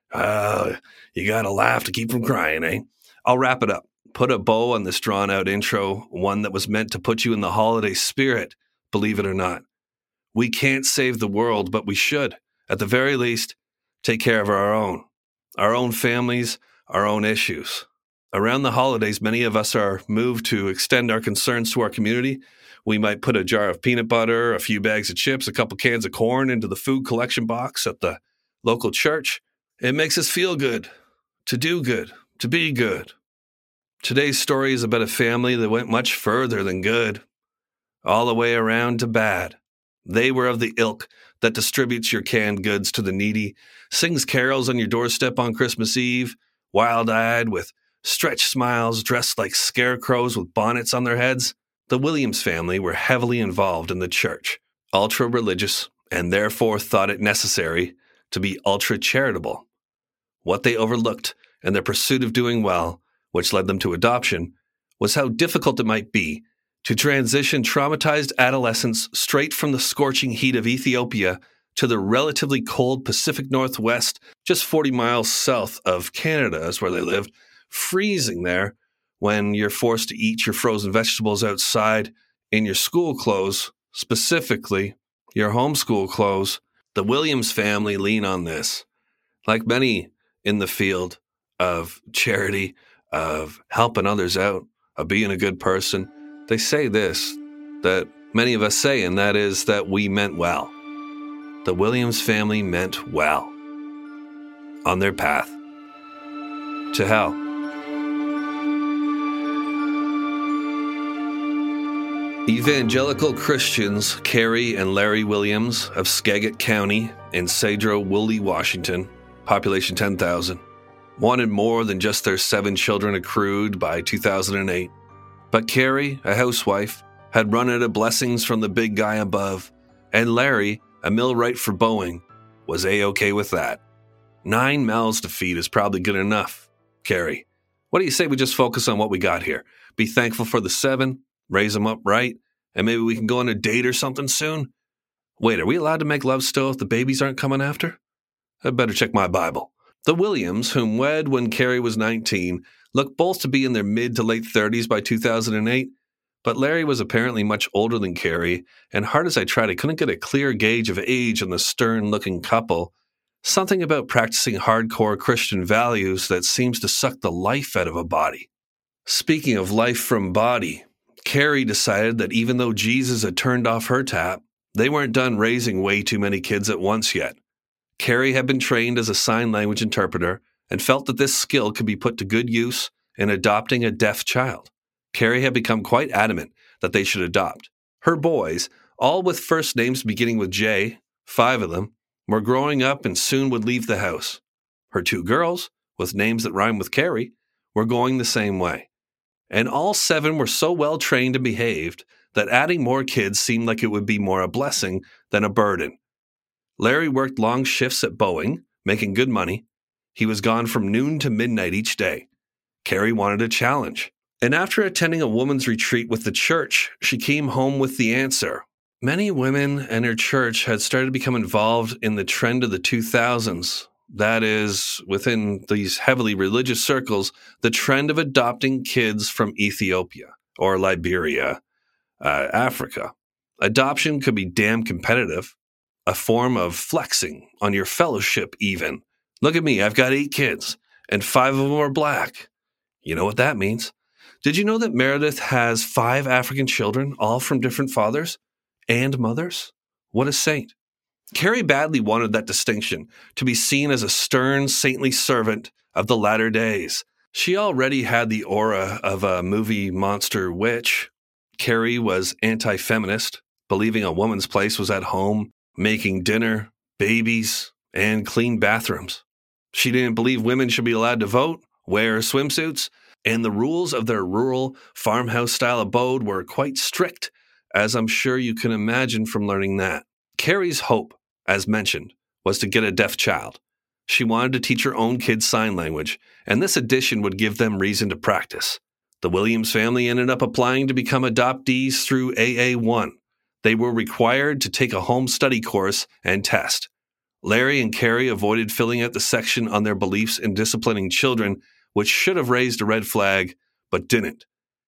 S7: You gotta laugh to keep from crying, eh? I'll wrap it up. Put a bow on this drawn-out intro, one that was meant to put you in the holiday spirit, believe it or not. We can't save the world, but we should. At the very least, take care of our own families, our own issues. Around the holidays, many of us are moved to extend our concerns to our community. We might put a jar of peanut butter, a few bags of chips, a couple cans of corn into the food collection box at the local church. It makes us feel good, to do good, to be good. Today's story is about a family that went much further than good, all the way around to bad. They were of the ilk that distributes your canned goods to the needy, sings carols on your doorstep on Christmas Eve, wild-eyed with stretched smiles, dressed like scarecrows with bonnets on their heads. The Williams family were heavily involved in the church, ultra-religious, and therefore thought it necessary to be ultra-charitable. What they overlooked in their pursuit of doing well, which led them to adoption, was how difficult it might be to transition traumatized adolescents straight from the scorching heat of Ethiopia to the relatively cold Pacific Northwest, just 40 miles south of Canada is where they lived, freezing there when you're forced to eat your frozen vegetables outside in your school clothes, specifically your homeschool clothes. The Williams family lean on this. Like many in the field of charity, of helping others out, of being a good person, they say this, that many of us say, and that is that we meant well. The Williams family meant well on their path to hell. Evangelical Christians Carrie and Larry Williams of Skagit County in Sedro-Woolley, Washington, population 10,000, wanted more than just their 7 children accrued by 2008. But Carrie, a housewife, had run out of blessings from the big guy above, and Larry, a millwright for Boeing, was A-okay with that. 9 mouths to feed is probably good enough, Carrie. What do you say we just focus on what we got here? Be thankful for the 7, raise them up right, and maybe we can go on a date or something soon? Wait, are we allowed to make love still if the babies aren't coming after? I'd better check my Bible. The Williams, whom wed when Carrie was 19, looked both to be in their mid to late 30s by 2008, but Larry was apparently much older than Carrie, and hard as I tried, I couldn't get a clear gauge of age on the stern-looking couple. Something about practicing hardcore Christian values that seems to suck the life out of a body. Speaking of life from body, Carrie decided that even though Jesus had turned off her tap, they weren't done raising way too many kids at once yet. Carrie had been trained as a sign language interpreter and felt that this skill could be put to good use in adopting a deaf child. Carrie had become quite adamant that they should adopt. Her boys, all with first names beginning with J, 5 of them, were growing up and soon would leave the house. Her 2 girls, with names that rhyme with Carrie, were going the same way. And all 7 were so well trained and behaved that adding more kids seemed like it would be more a blessing than a burden. Larry worked long shifts at Boeing, making good money. He was gone from noon to midnight each day. Carrie wanted a challenge. And after attending a woman's retreat with the church, she came home with the answer. Many women and her church had started to become involved in the trend of the 2000s. That is, within these heavily religious circles, the trend of adopting kids from Ethiopia or Liberia, Africa. Adoption could be damn competitive, a form of flexing on your fellowship even. Look at me, I've got 8 kids, and 5 of them are black. You know what that means. Did you know that Meredith has 5 African children, all from different fathers and mothers? What a saint. Carrie badly wanted that distinction, to be seen as a stern, saintly servant of the latter days. She already had the aura of a movie monster witch. Carrie was anti-feminist, believing a woman's place was at home, making dinner, babies, and clean bathrooms. She didn't believe women should be allowed to vote, wear swimsuits, and the rules of their rural farmhouse-style abode were quite strict, as I'm sure you can imagine from learning that. Carrie's hope, as mentioned, was to get a deaf child. She wanted to teach her own kids sign language, and this addition would give them reason to practice. The Williams family ended up applying to become adoptees through AA1. They were required to take a home study course and test. Larry and Carrie avoided filling out the section on their beliefs in disciplining children, which should have raised a red flag, but didn't.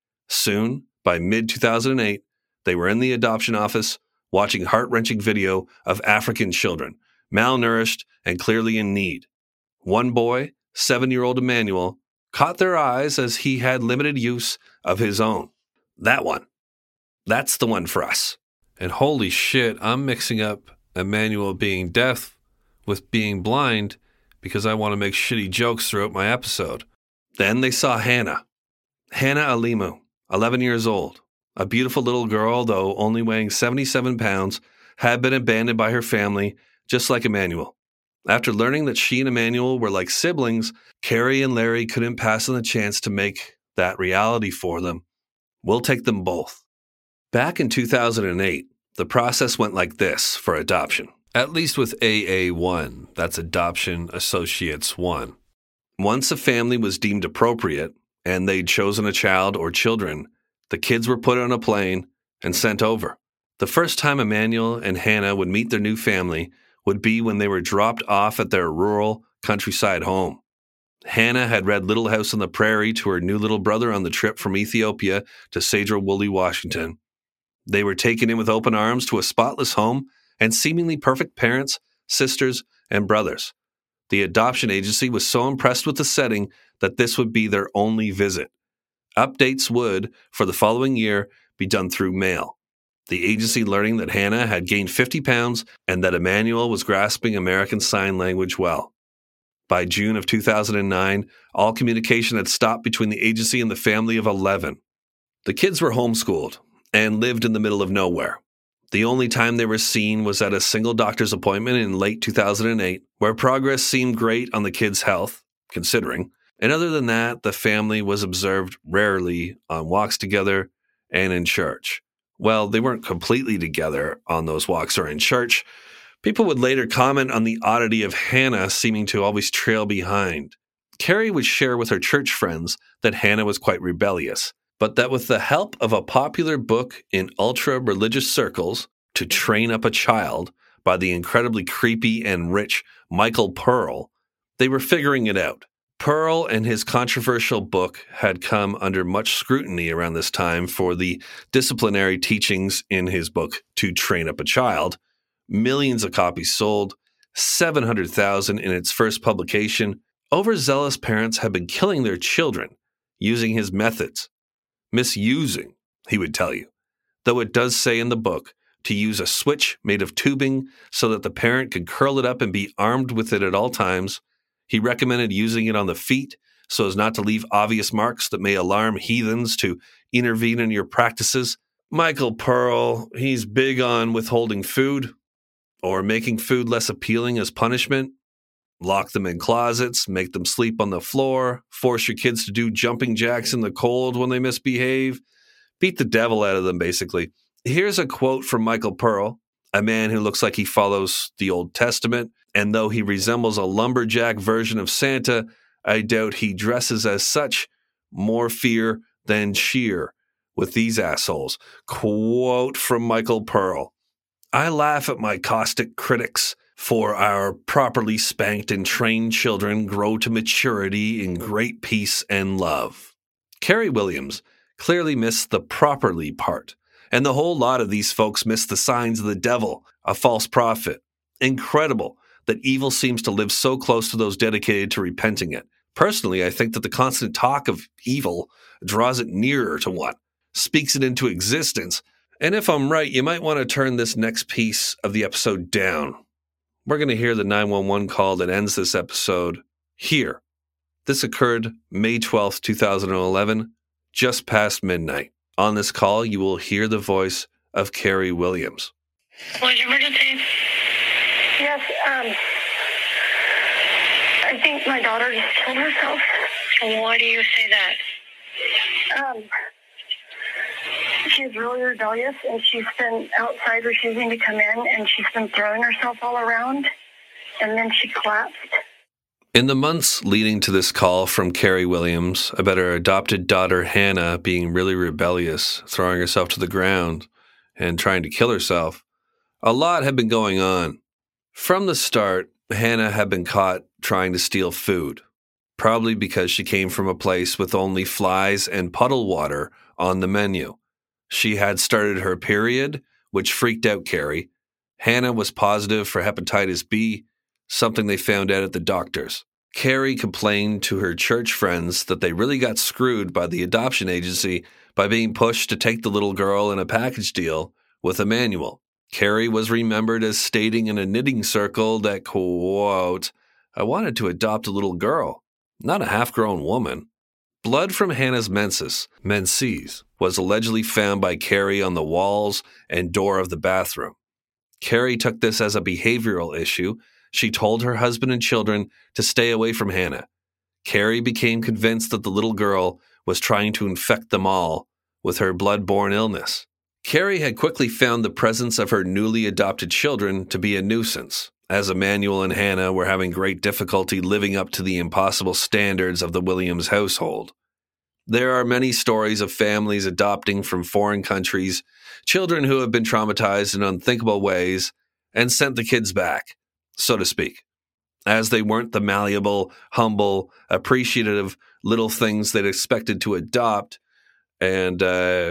S7: Soon, by mid-2008, they were in the adoption office, watching heart-wrenching video of African children, malnourished and clearly in need. One boy, 7-year-old Emmanuel, caught their eyes as he had limited use of his own. That one. That's the one for us. And holy shit, I'm mixing up Emmanuel being deaf with being blind because I want to make shitty jokes throughout my episode. Then they saw Hannah. Hannah Alimu, 11 years old. A beautiful little girl, though only weighing 77 pounds, had been abandoned by her family, just like Emmanuel. After learning that she and Emmanuel were like siblings, Carrie and Larry couldn't pass on the chance to make that reality for them. We'll take them both. Back in 2008, the process went like this for adoption. At least with AA1, that's Adoption Associates 1. Once a family was deemed appropriate, and they'd chosen a child or children, the kids were put on a plane and sent over. The first time Emmanuel and Hannah would meet their new family would be when they were dropped off at their rural countryside home. Hannah had read Little House on the Prairie to her new little brother on the trip from Ethiopia to Sedro-Woolley, Washington. They were taken in with open arms to a spotless home and seemingly perfect parents, sisters, and brothers. The adoption agency was so impressed with the setting that this would be their only visit. Updates would, for the following year, be done through mail. The agency learning that Hannah had gained 50 pounds and that Emmanuel was grasping American Sign Language well. By June of 2009, all communication had stopped between the agency and the family of 11. The kids were homeschooled and lived in the middle of nowhere. The only time they were seen was at a single doctor's appointment in late 2008, where progress seemed great on the kids' health, considering. And other than that, the family was observed rarely on walks together and in church. Well, they weren't completely together on those walks or in church. People would later comment on the oddity of Hannah seeming to always trail behind. Carrie would share with her church friends that Hannah was quite rebellious, but that with the help of a popular book in ultra-religious circles, To Train Up a Child, by the incredibly creepy and rich Michael Pearl, they were figuring it out. Pearl and his controversial book had come under much scrutiny around this time for the disciplinary teachings in his book, To Train Up a Child. Millions of copies sold, 700,000 in its first publication. Overzealous parents had been killing their children using his methods. Misusing, he would tell you, though it does say in the book to use a switch made of tubing so that the parent could curl it up and be armed with it at all times. He recommended using it on the feet so as not to leave obvious marks that may alarm heathens to intervene in your practices. Michael Pearl, he's big on withholding food or making food less appealing as punishment. Lock them in closets, make them sleep on the floor, force your kids to do jumping jacks in the cold when they misbehave. Beat the devil out of them, basically. Here's a quote from Michael Pearl, a man who looks like he follows the Old Testament, and though he resembles a lumberjack version of Santa, I doubt he dresses as such. More fear than cheer with these assholes. Quote from Michael Pearl. I laugh at my caustic critics, for our properly spanked and trained children grow to maturity in great peace and love. Carrie Williams clearly missed the properly part, and the whole lot of these folks missed the signs of the devil, a false prophet. Incredible that evil seems to live so close to those dedicated to repenting it. Personally, I think that the constant talk of evil draws it nearer to one, speaks it into existence, and if I'm right, you might want to turn this next piece of the episode down. We're going to hear the 911 call that ends this episode here. This occurred May 12th, 2011, just past midnight. On this call, you will hear the voice of Carrie Williams.
S9: What is your emergency? Yes, I think my daughter just killed herself. Why do you say that? She's really rebellious, and she's been outside refusing to come in, and she's been throwing herself all around, and then she collapsed.
S7: In the months leading to this call from Carrie Williams about her adopted daughter Hannah being really rebellious, throwing herself to the ground, and trying to kill herself, a lot had been going on. From the start, Hannah had been caught trying to steal food, probably because she came from a place with only flies and puddle water on the menu. She had started her period, which freaked out Carrie. Hannah was positive for hepatitis B, something they found out at the doctors. Carrie complained to her church friends that they really got screwed by the adoption agency by being pushed to take the little girl in a package deal with Emmanuel. Carrie was remembered as stating in a knitting circle that, quote, I wanted to adopt a little girl, not a half-grown woman. Blood from Hannah's menses, was allegedly found by Carrie on the walls and door of the bathroom. Carrie took this as a behavioral issue. She told her husband and children to stay away from Hannah. Carrie became convinced that the little girl was trying to infect them all with her blood-borne illness. Carrie had quickly found the presence of her newly adopted children to be a nuisance, as Emmanuel and Hannah were having great difficulty living up to the impossible standards of the Williams household. There are many stories of families adopting from foreign countries children who have been traumatized in unthinkable ways and sent the kids back, so to speak, as they weren't the malleable, humble, appreciative little things they'd expected to adopt and,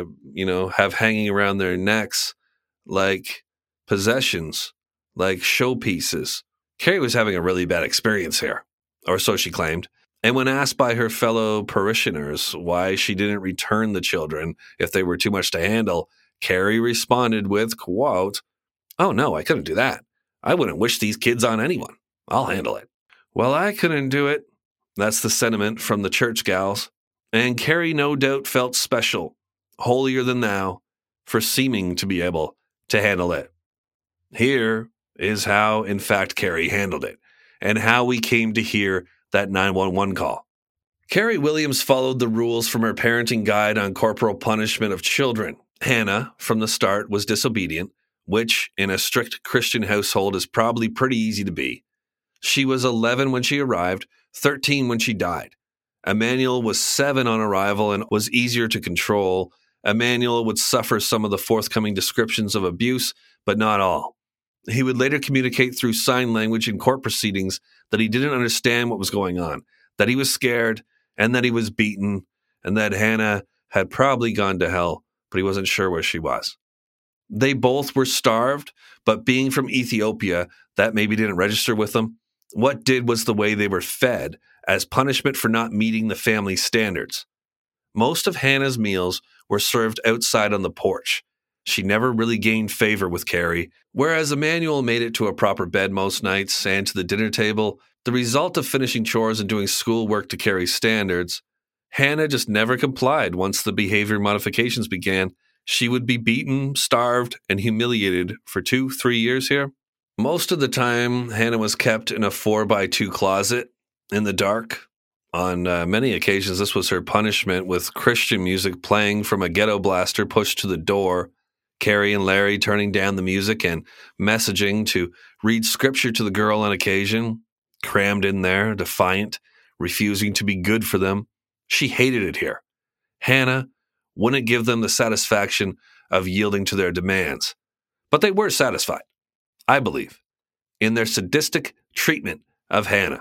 S7: have hanging around their necks like possessions, like showpieces. Carrie was having a really bad experience here, or so she claimed. And when asked by her fellow parishioners why she didn't return the children if they were too much to handle, Carrie responded with, quote, oh no, I couldn't do that. I wouldn't wish these kids on anyone. I'll handle it. Well, I couldn't do it. That's the sentiment from the church gals. And Carrie no doubt felt special, holier than thou, for seeming to be able to handle it. Here is how, in fact, Carrie handled it, and how we came to hear that 911 call. Carrie Williams followed the rules from her parenting guide on corporal punishment of children. Hannah, from the start, was disobedient, which, in a strict Christian household, is probably pretty easy to be. She was 11 when she arrived, 13 when she died. Emmanuel was 7 on arrival and was easier to control. Emmanuel would suffer some of the forthcoming descriptions of abuse, but not all. He would later communicate through sign language in court proceedings that he didn't understand what was going on, that he was scared, and that he was beaten, and that Hannah had probably gone to hell, but he wasn't sure where she was. They both were starved, but being from Ethiopia, that maybe didn't register with them. What did was the way they were fed, as punishment for not meeting the family standards. Most of Hannah's meals were served outside on the porch. She never really gained favor with Carrie, whereas Emmanuel made it to a proper bed most nights and to the dinner table. The result of finishing chores and doing schoolwork to Carrie's standards, Hannah just never complied once the behavior modifications began. She would be beaten, starved, and humiliated for 2-3 years here. Most of the time, Hannah was kept in a 4x2 closet in the dark. On many occasions, this was her punishment, with Christian music playing from a ghetto blaster pushed to the door, Carrie and Larry turning down the music and messaging to read scripture to the girl on occasion, crammed in there, defiant, refusing to be good for them. She hated it here. Hannah wouldn't give them the satisfaction of yielding to their demands. But they were satisfied, I believe, in their sadistic treatment of Hannah.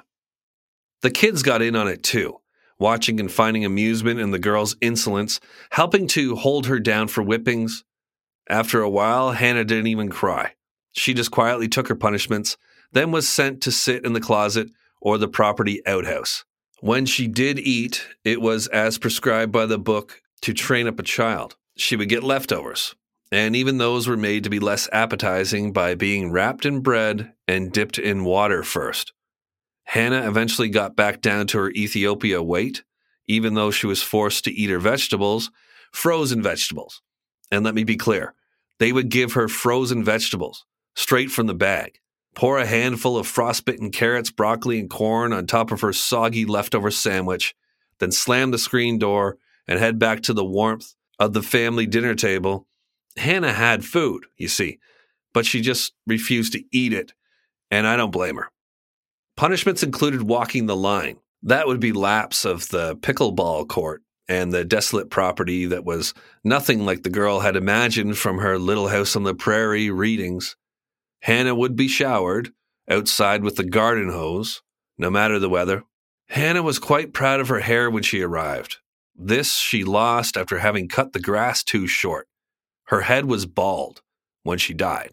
S7: The kids got in on it too, watching and finding amusement in the girl's insolence, helping to hold her down for whippings. After a while, Hannah didn't even cry. She just quietly took her punishments, then was sent to sit in the closet or the property outhouse. When she did eat, it was as prescribed by the book to train up a child. She would get leftovers, and even those were made to be less appetizing by being wrapped in bread and dipped in water first. Hannah eventually got back down to her Ethiopia weight, even though she was forced to eat her vegetables, frozen vegetables. And let me be clear, they would give her frozen vegetables, straight from the bag. Pour a handful of frostbitten carrots, broccoli, and corn on top of her soggy leftover sandwich, then slam the screen door and head back to the warmth of the family dinner table. Hannah had food, you see, but she just refused to eat it, and I don't blame her. Punishments included walking the line. That would be laps of the pickleball court and the desolate property that was nothing like the girl had imagined from her Little House on the Prairie readings. Hannah would be showered outside with the garden hose, no matter the weather. Hannah was quite proud of her hair when she arrived. This she lost after having cut the grass too short. Her head was bald when she died.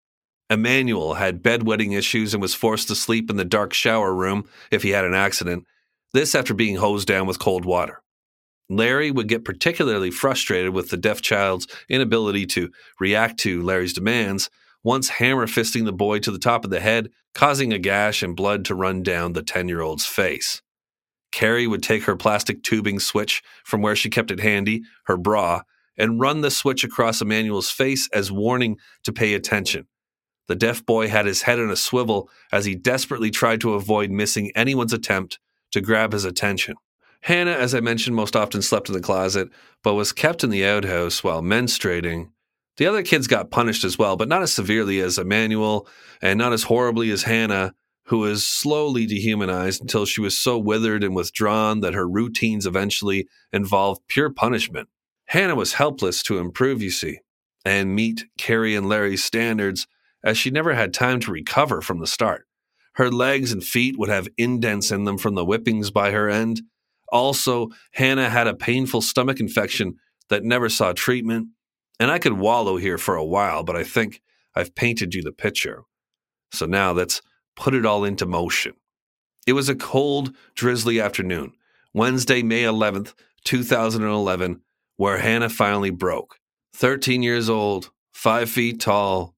S7: Emmanuel had bedwetting issues and was forced to sleep in the dark shower room if he had an accident, this after being hosed down with cold water. Larry would get particularly frustrated with the deaf child's inability to react to Larry's demands, once hammer-fisting the boy to the top of the head, causing a gash and blood to run down the 10-year-old's face. Carrie would take her plastic tubing switch from where she kept it handy, her bra, and run the switch across Emmanuel's face as warning to pay attention. The deaf boy had his head on a swivel as he desperately tried to avoid missing anyone's attempt to grab his attention. Hannah, as I mentioned, most often slept in the closet, but was kept in the outhouse while menstruating. The other kids got punished as well, but not as severely as Emmanuel, and not as horribly as Hannah, who was slowly dehumanized until she was so withered and withdrawn that her routines eventually involved pure punishment. Hannah was helpless to improve, you see, and meet Carrie and Larry's standards, as she never had time to recover from the start. Her legs and feet would have indents in them from the whippings by her end. Also, Hannah had a painful stomach infection that never saw treatment. And I could wallow here for a while, but I think I've painted you the picture. So now let's put it all into motion. It was a cold, drizzly afternoon, Wednesday, May 11th, 2011, where Hannah finally broke. 13 years old, 5 feet tall,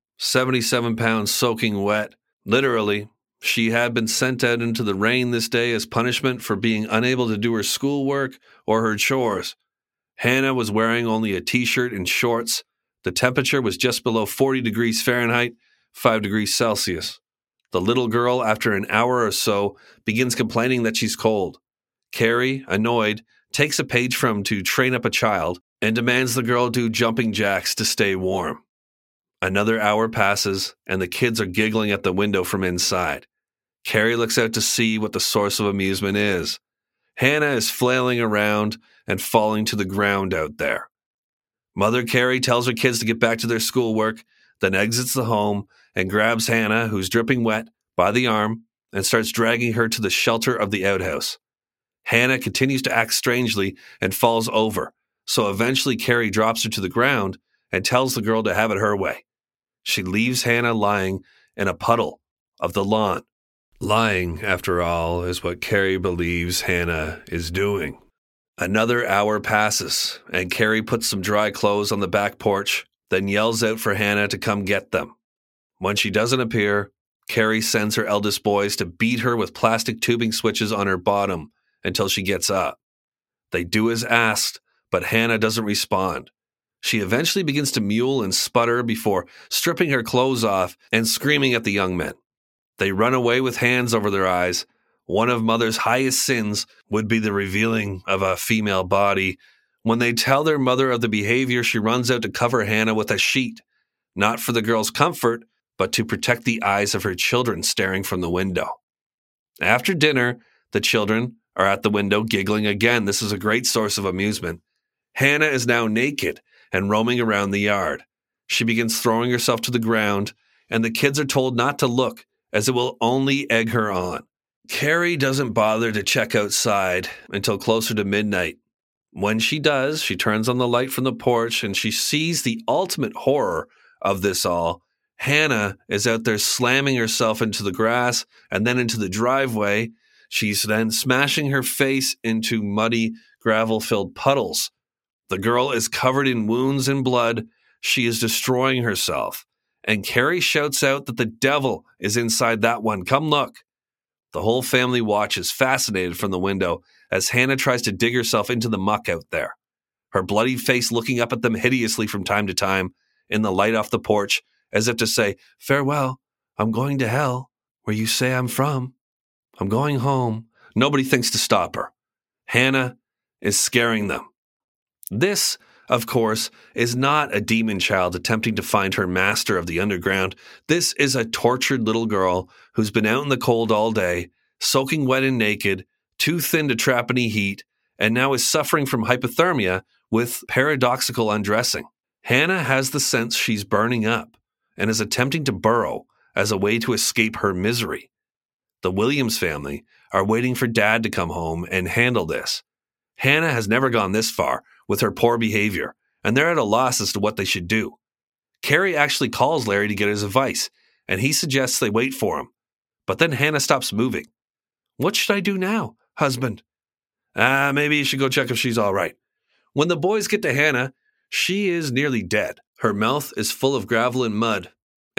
S7: 77 pounds soaking wet. Literally, she had been sent out into the rain this day as punishment for being unable to do her schoolwork or her chores. Hannah was wearing only a t-shirt and shorts. The temperature was just below 40 degrees Fahrenheit, 5 degrees Celsius. The little girl, after an hour or so, begins complaining that she's cold. Carrie, annoyed, takes a page from To Train Up a Child and demands the girl do jumping jacks to stay warm. Another hour passes, and the kids are giggling at the window from inside. Carrie looks out to see what the source of amusement is. Hannah is flailing around and falling to the ground out there. Mother Carrie tells her kids to get back to their schoolwork, then exits the home and grabs Hannah, who's dripping wet, by the arm and starts dragging her to the shelter of the outhouse. Hannah continues to act strangely and falls over, so eventually Carrie drops her to the ground and tells the girl to have it her way. She leaves Hannah lying in a puddle of the lawn. Lying, after all, is what Carrie believes Hannah is doing. Another hour passes, and Carrie puts some dry clothes on the back porch, then yells out for Hannah to come get them. When she doesn't appear, Carrie sends her eldest boys to beat her with plastic tubing switches on her bottom until she gets up. They do as asked, but Hannah doesn't respond. She eventually begins to mule and sputter before stripping her clothes off and screaming at the young men. They run away with hands over their eyes. One of Mother's highest sins would be the revealing of a female body. When they tell their mother of the behavior, she runs out to cover Hannah with a sheet, not for the girl's comfort, but to protect the eyes of her children staring from the window. After dinner, the children are at the window giggling again. This is a great source of amusement. Hannah is now naked and roaming around the yard. She begins throwing herself to the ground, and the kids are told not to look, as it will only egg her on. Carrie doesn't bother to check outside until closer to midnight. When she does, she turns on the light from the porch and she sees the ultimate horror of this all. Hannah is out there slamming herself into the grass and then into the driveway. She's then smashing her face into muddy, gravel-filled puddles. The girl is covered in wounds and blood. She is destroying herself. And Carrie shouts out that the devil is inside that one. Come look. The whole family watches, fascinated from the window, as Hannah tries to dig herself into the muck out there, her bloody face looking up at them hideously from time to time in the light off the porch, as if to say, "Farewell, I'm going to hell, where you say I'm from. I'm going home." Nobody thinks to stop her. Hannah is scaring them. This, of course, is not a demon child attempting to find her master of the underground. This is a tortured little girl who's been out in the cold all day, soaking wet and naked, too thin to trap any heat, and now is suffering from hypothermia with paradoxical undressing. Hannah has the sense she's burning up and is attempting to burrow as a way to escape her misery. The Williams family are waiting for Dad to come home and handle this. Hannah has never gone this far with her poor behavior, and they're at a loss as to what they should do. Carrie actually calls Larry to get his advice, and he suggests they wait for him. But then Hannah stops moving. "What should I do now, husband?" Maybe you should go check if she's all right." When the boys get to Hannah, she is nearly dead. Her mouth is full of gravel and mud,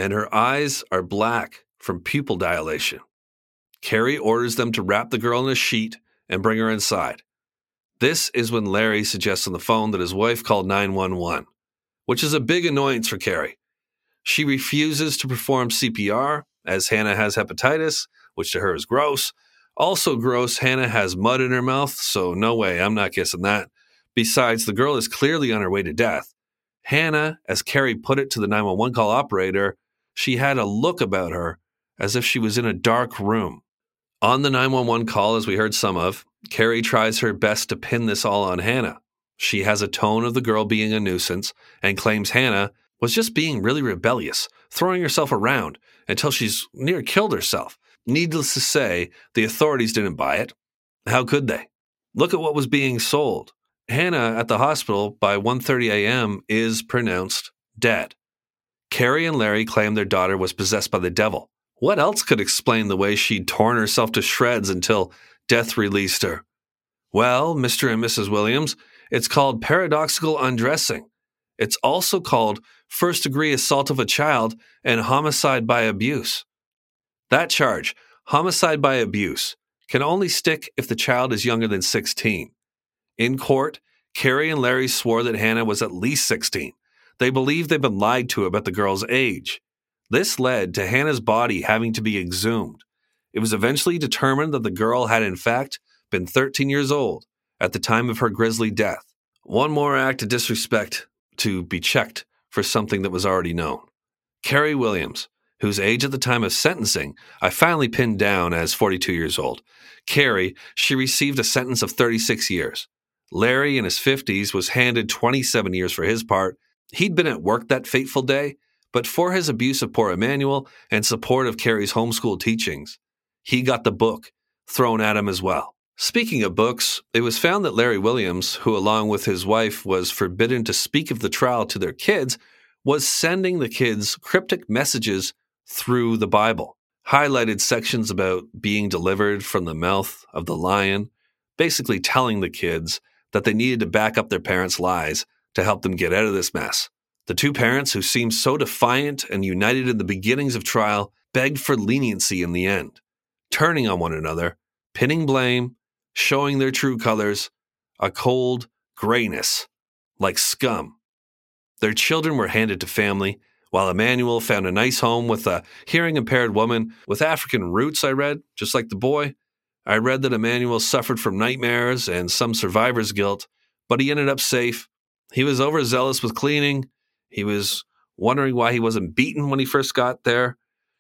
S7: and her eyes are black from pupil dilation. Carrie orders them to wrap the girl in a sheet and bring her inside. This is when Larry suggests on the phone that his wife called 911, which is a big annoyance for Carrie. She refuses to perform CPR as Hannah has hepatitis, which to her is gross. Also gross, Hannah has mud in her mouth, so no way, I'm not guessing that. Besides, the girl is clearly on her way to death. Hannah, as Carrie put it to the 911 call operator, she had a look about her as if she was in a dark room. On the 911 call, as we heard some of, Carrie tries her best to pin this all on Hannah. She has a tone of the girl being a nuisance and claims Hannah was just being really rebellious, throwing herself around until she's near killed herself. Needless to say, the authorities didn't buy it. How could they? Look at what was being sold. Hannah at the hospital by 1:30 a.m. is pronounced dead. Carrie and Larry claim their daughter was possessed by the devil. What else could explain the way she'd torn herself to shreds until death released her? Well, Mr. and Mrs. Williams, it's called paradoxical undressing. It's also called first-degree assault of a child and homicide by abuse. That charge, homicide by abuse, can only stick if the child is younger than 16. In court, Carrie and Larry swore that Hannah was at least 16. They believed they'd been lied to about the girl's age. This led to Hannah's body having to be exhumed. It was eventually determined that the girl had in fact been 13 years old at the time of her grisly death. One more act of disrespect to be checked for something that was already known. Carrie Williams, whose age at the time of sentencing I finally pinned down as 42 years old. Carrie, she received a sentence of 36 years. Larry, in his 50s, was handed 27 years for his part. He'd been at work that fateful day, but for his abuse of poor Emmanuel and support of Carrie's homeschool teachings, he got the book thrown at him as well. Speaking of books, it was found that Larry Williams, who along with his wife was forbidden to speak of the trial to their kids, was sending the kids cryptic messages through the Bible, highlighted sections about being delivered from the mouth of the lion, basically telling the kids that they needed to back up their parents' lies to help them get out of this mess. The two parents, who seemed so defiant and united in the beginnings of trial, begged for leniency in the end, turning on one another, pinning blame, showing their true colors, a cold grayness, like scum. Their children were handed to family, while Emmanuel found a nice home with a hearing-impaired woman with African roots, I read, just like the boy. I read that Emmanuel suffered from nightmares and some survivor's guilt, but he ended up safe. He was overzealous with cleaning. He was wondering why he wasn't beaten when he first got there.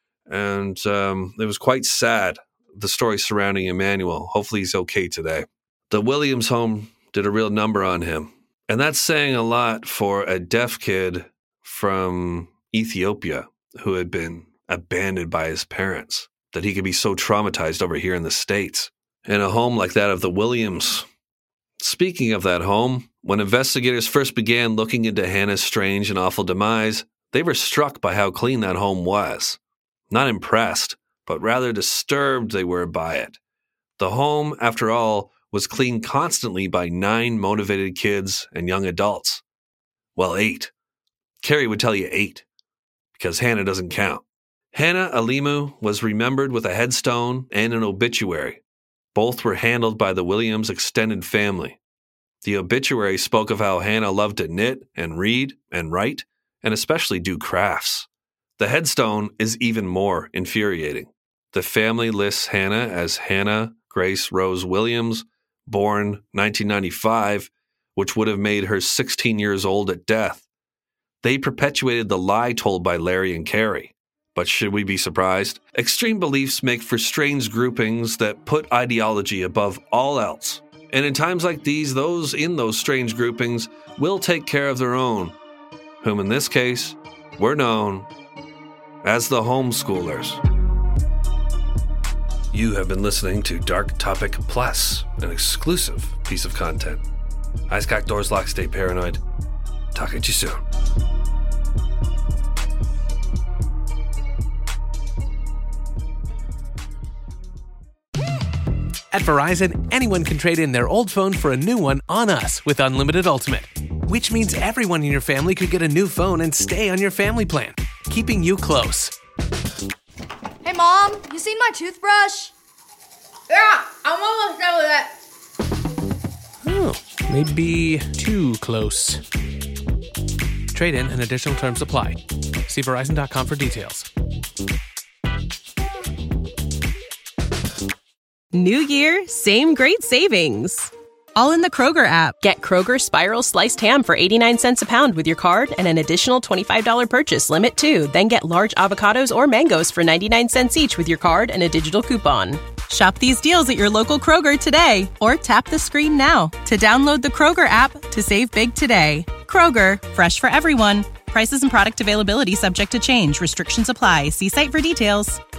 S7: And it was quite sad, the story surrounding Emmanuel. Hopefully he's okay today. The Williams home did a real number on him. And that's saying a lot for a deaf kid from Ethiopia who had been abandoned by his parents, that he could be so traumatized over here in the States. In a home like that of the Williams. Speaking of that home, when investigators first began looking into Hannah's strange and awful demise, they were struck by how clean that home was. Not impressed, but rather disturbed they were by it. The home, after all, was cleaned constantly by 9 motivated kids and young adults. Well, 8. Carrie would tell you 8, because Hannah doesn't count. Hannah Alimu was remembered with a headstone and an obituary. Both were handled by the Williams extended family. The obituary spoke of how Hannah loved to knit and read and write, and especially do crafts. The headstone is even more infuriating. The family lists Hannah as Hannah Grace Rose Williams, born 1995, which would have made her 16 years old at death. They perpetuated the lie told by Larry and Carrie. But should we be surprised? Extreme beliefs make for strange groupings that put ideology above all else. And in times like these, those in those strange groupings will take care of their own, whom in this case were known as the homeschoolers. You have been listening to Dark Topic Plus, an exclusive piece of content. Ice Cock Doors Lock, stay paranoid. Talk at you soon.
S10: At Verizon, anyone can trade in their old phone for a new one on us with Unlimited Ultimate, which means everyone in your family could get a new phone and stay on your family plan. keeping you close.
S11: Hey, Mom, you seen my toothbrush? Yeah, I'm almost done with it.
S10: Oh, maybe too close. Trade-in and additional terms apply. See Verizon.com for details.
S5: New year, same great savings. All in the Kroger app. Get Kroger Spiral Sliced Ham for 89 cents a pound with your card and an additional $25 purchase limit too. Then get large avocados or mangoes for 99 cents each with your card and a digital coupon. Shop these deals at your local Kroger today or tap the screen now to download the Kroger app to save big today. Kroger, fresh for everyone. Prices and product availability subject to change. Restrictions apply. See site for details.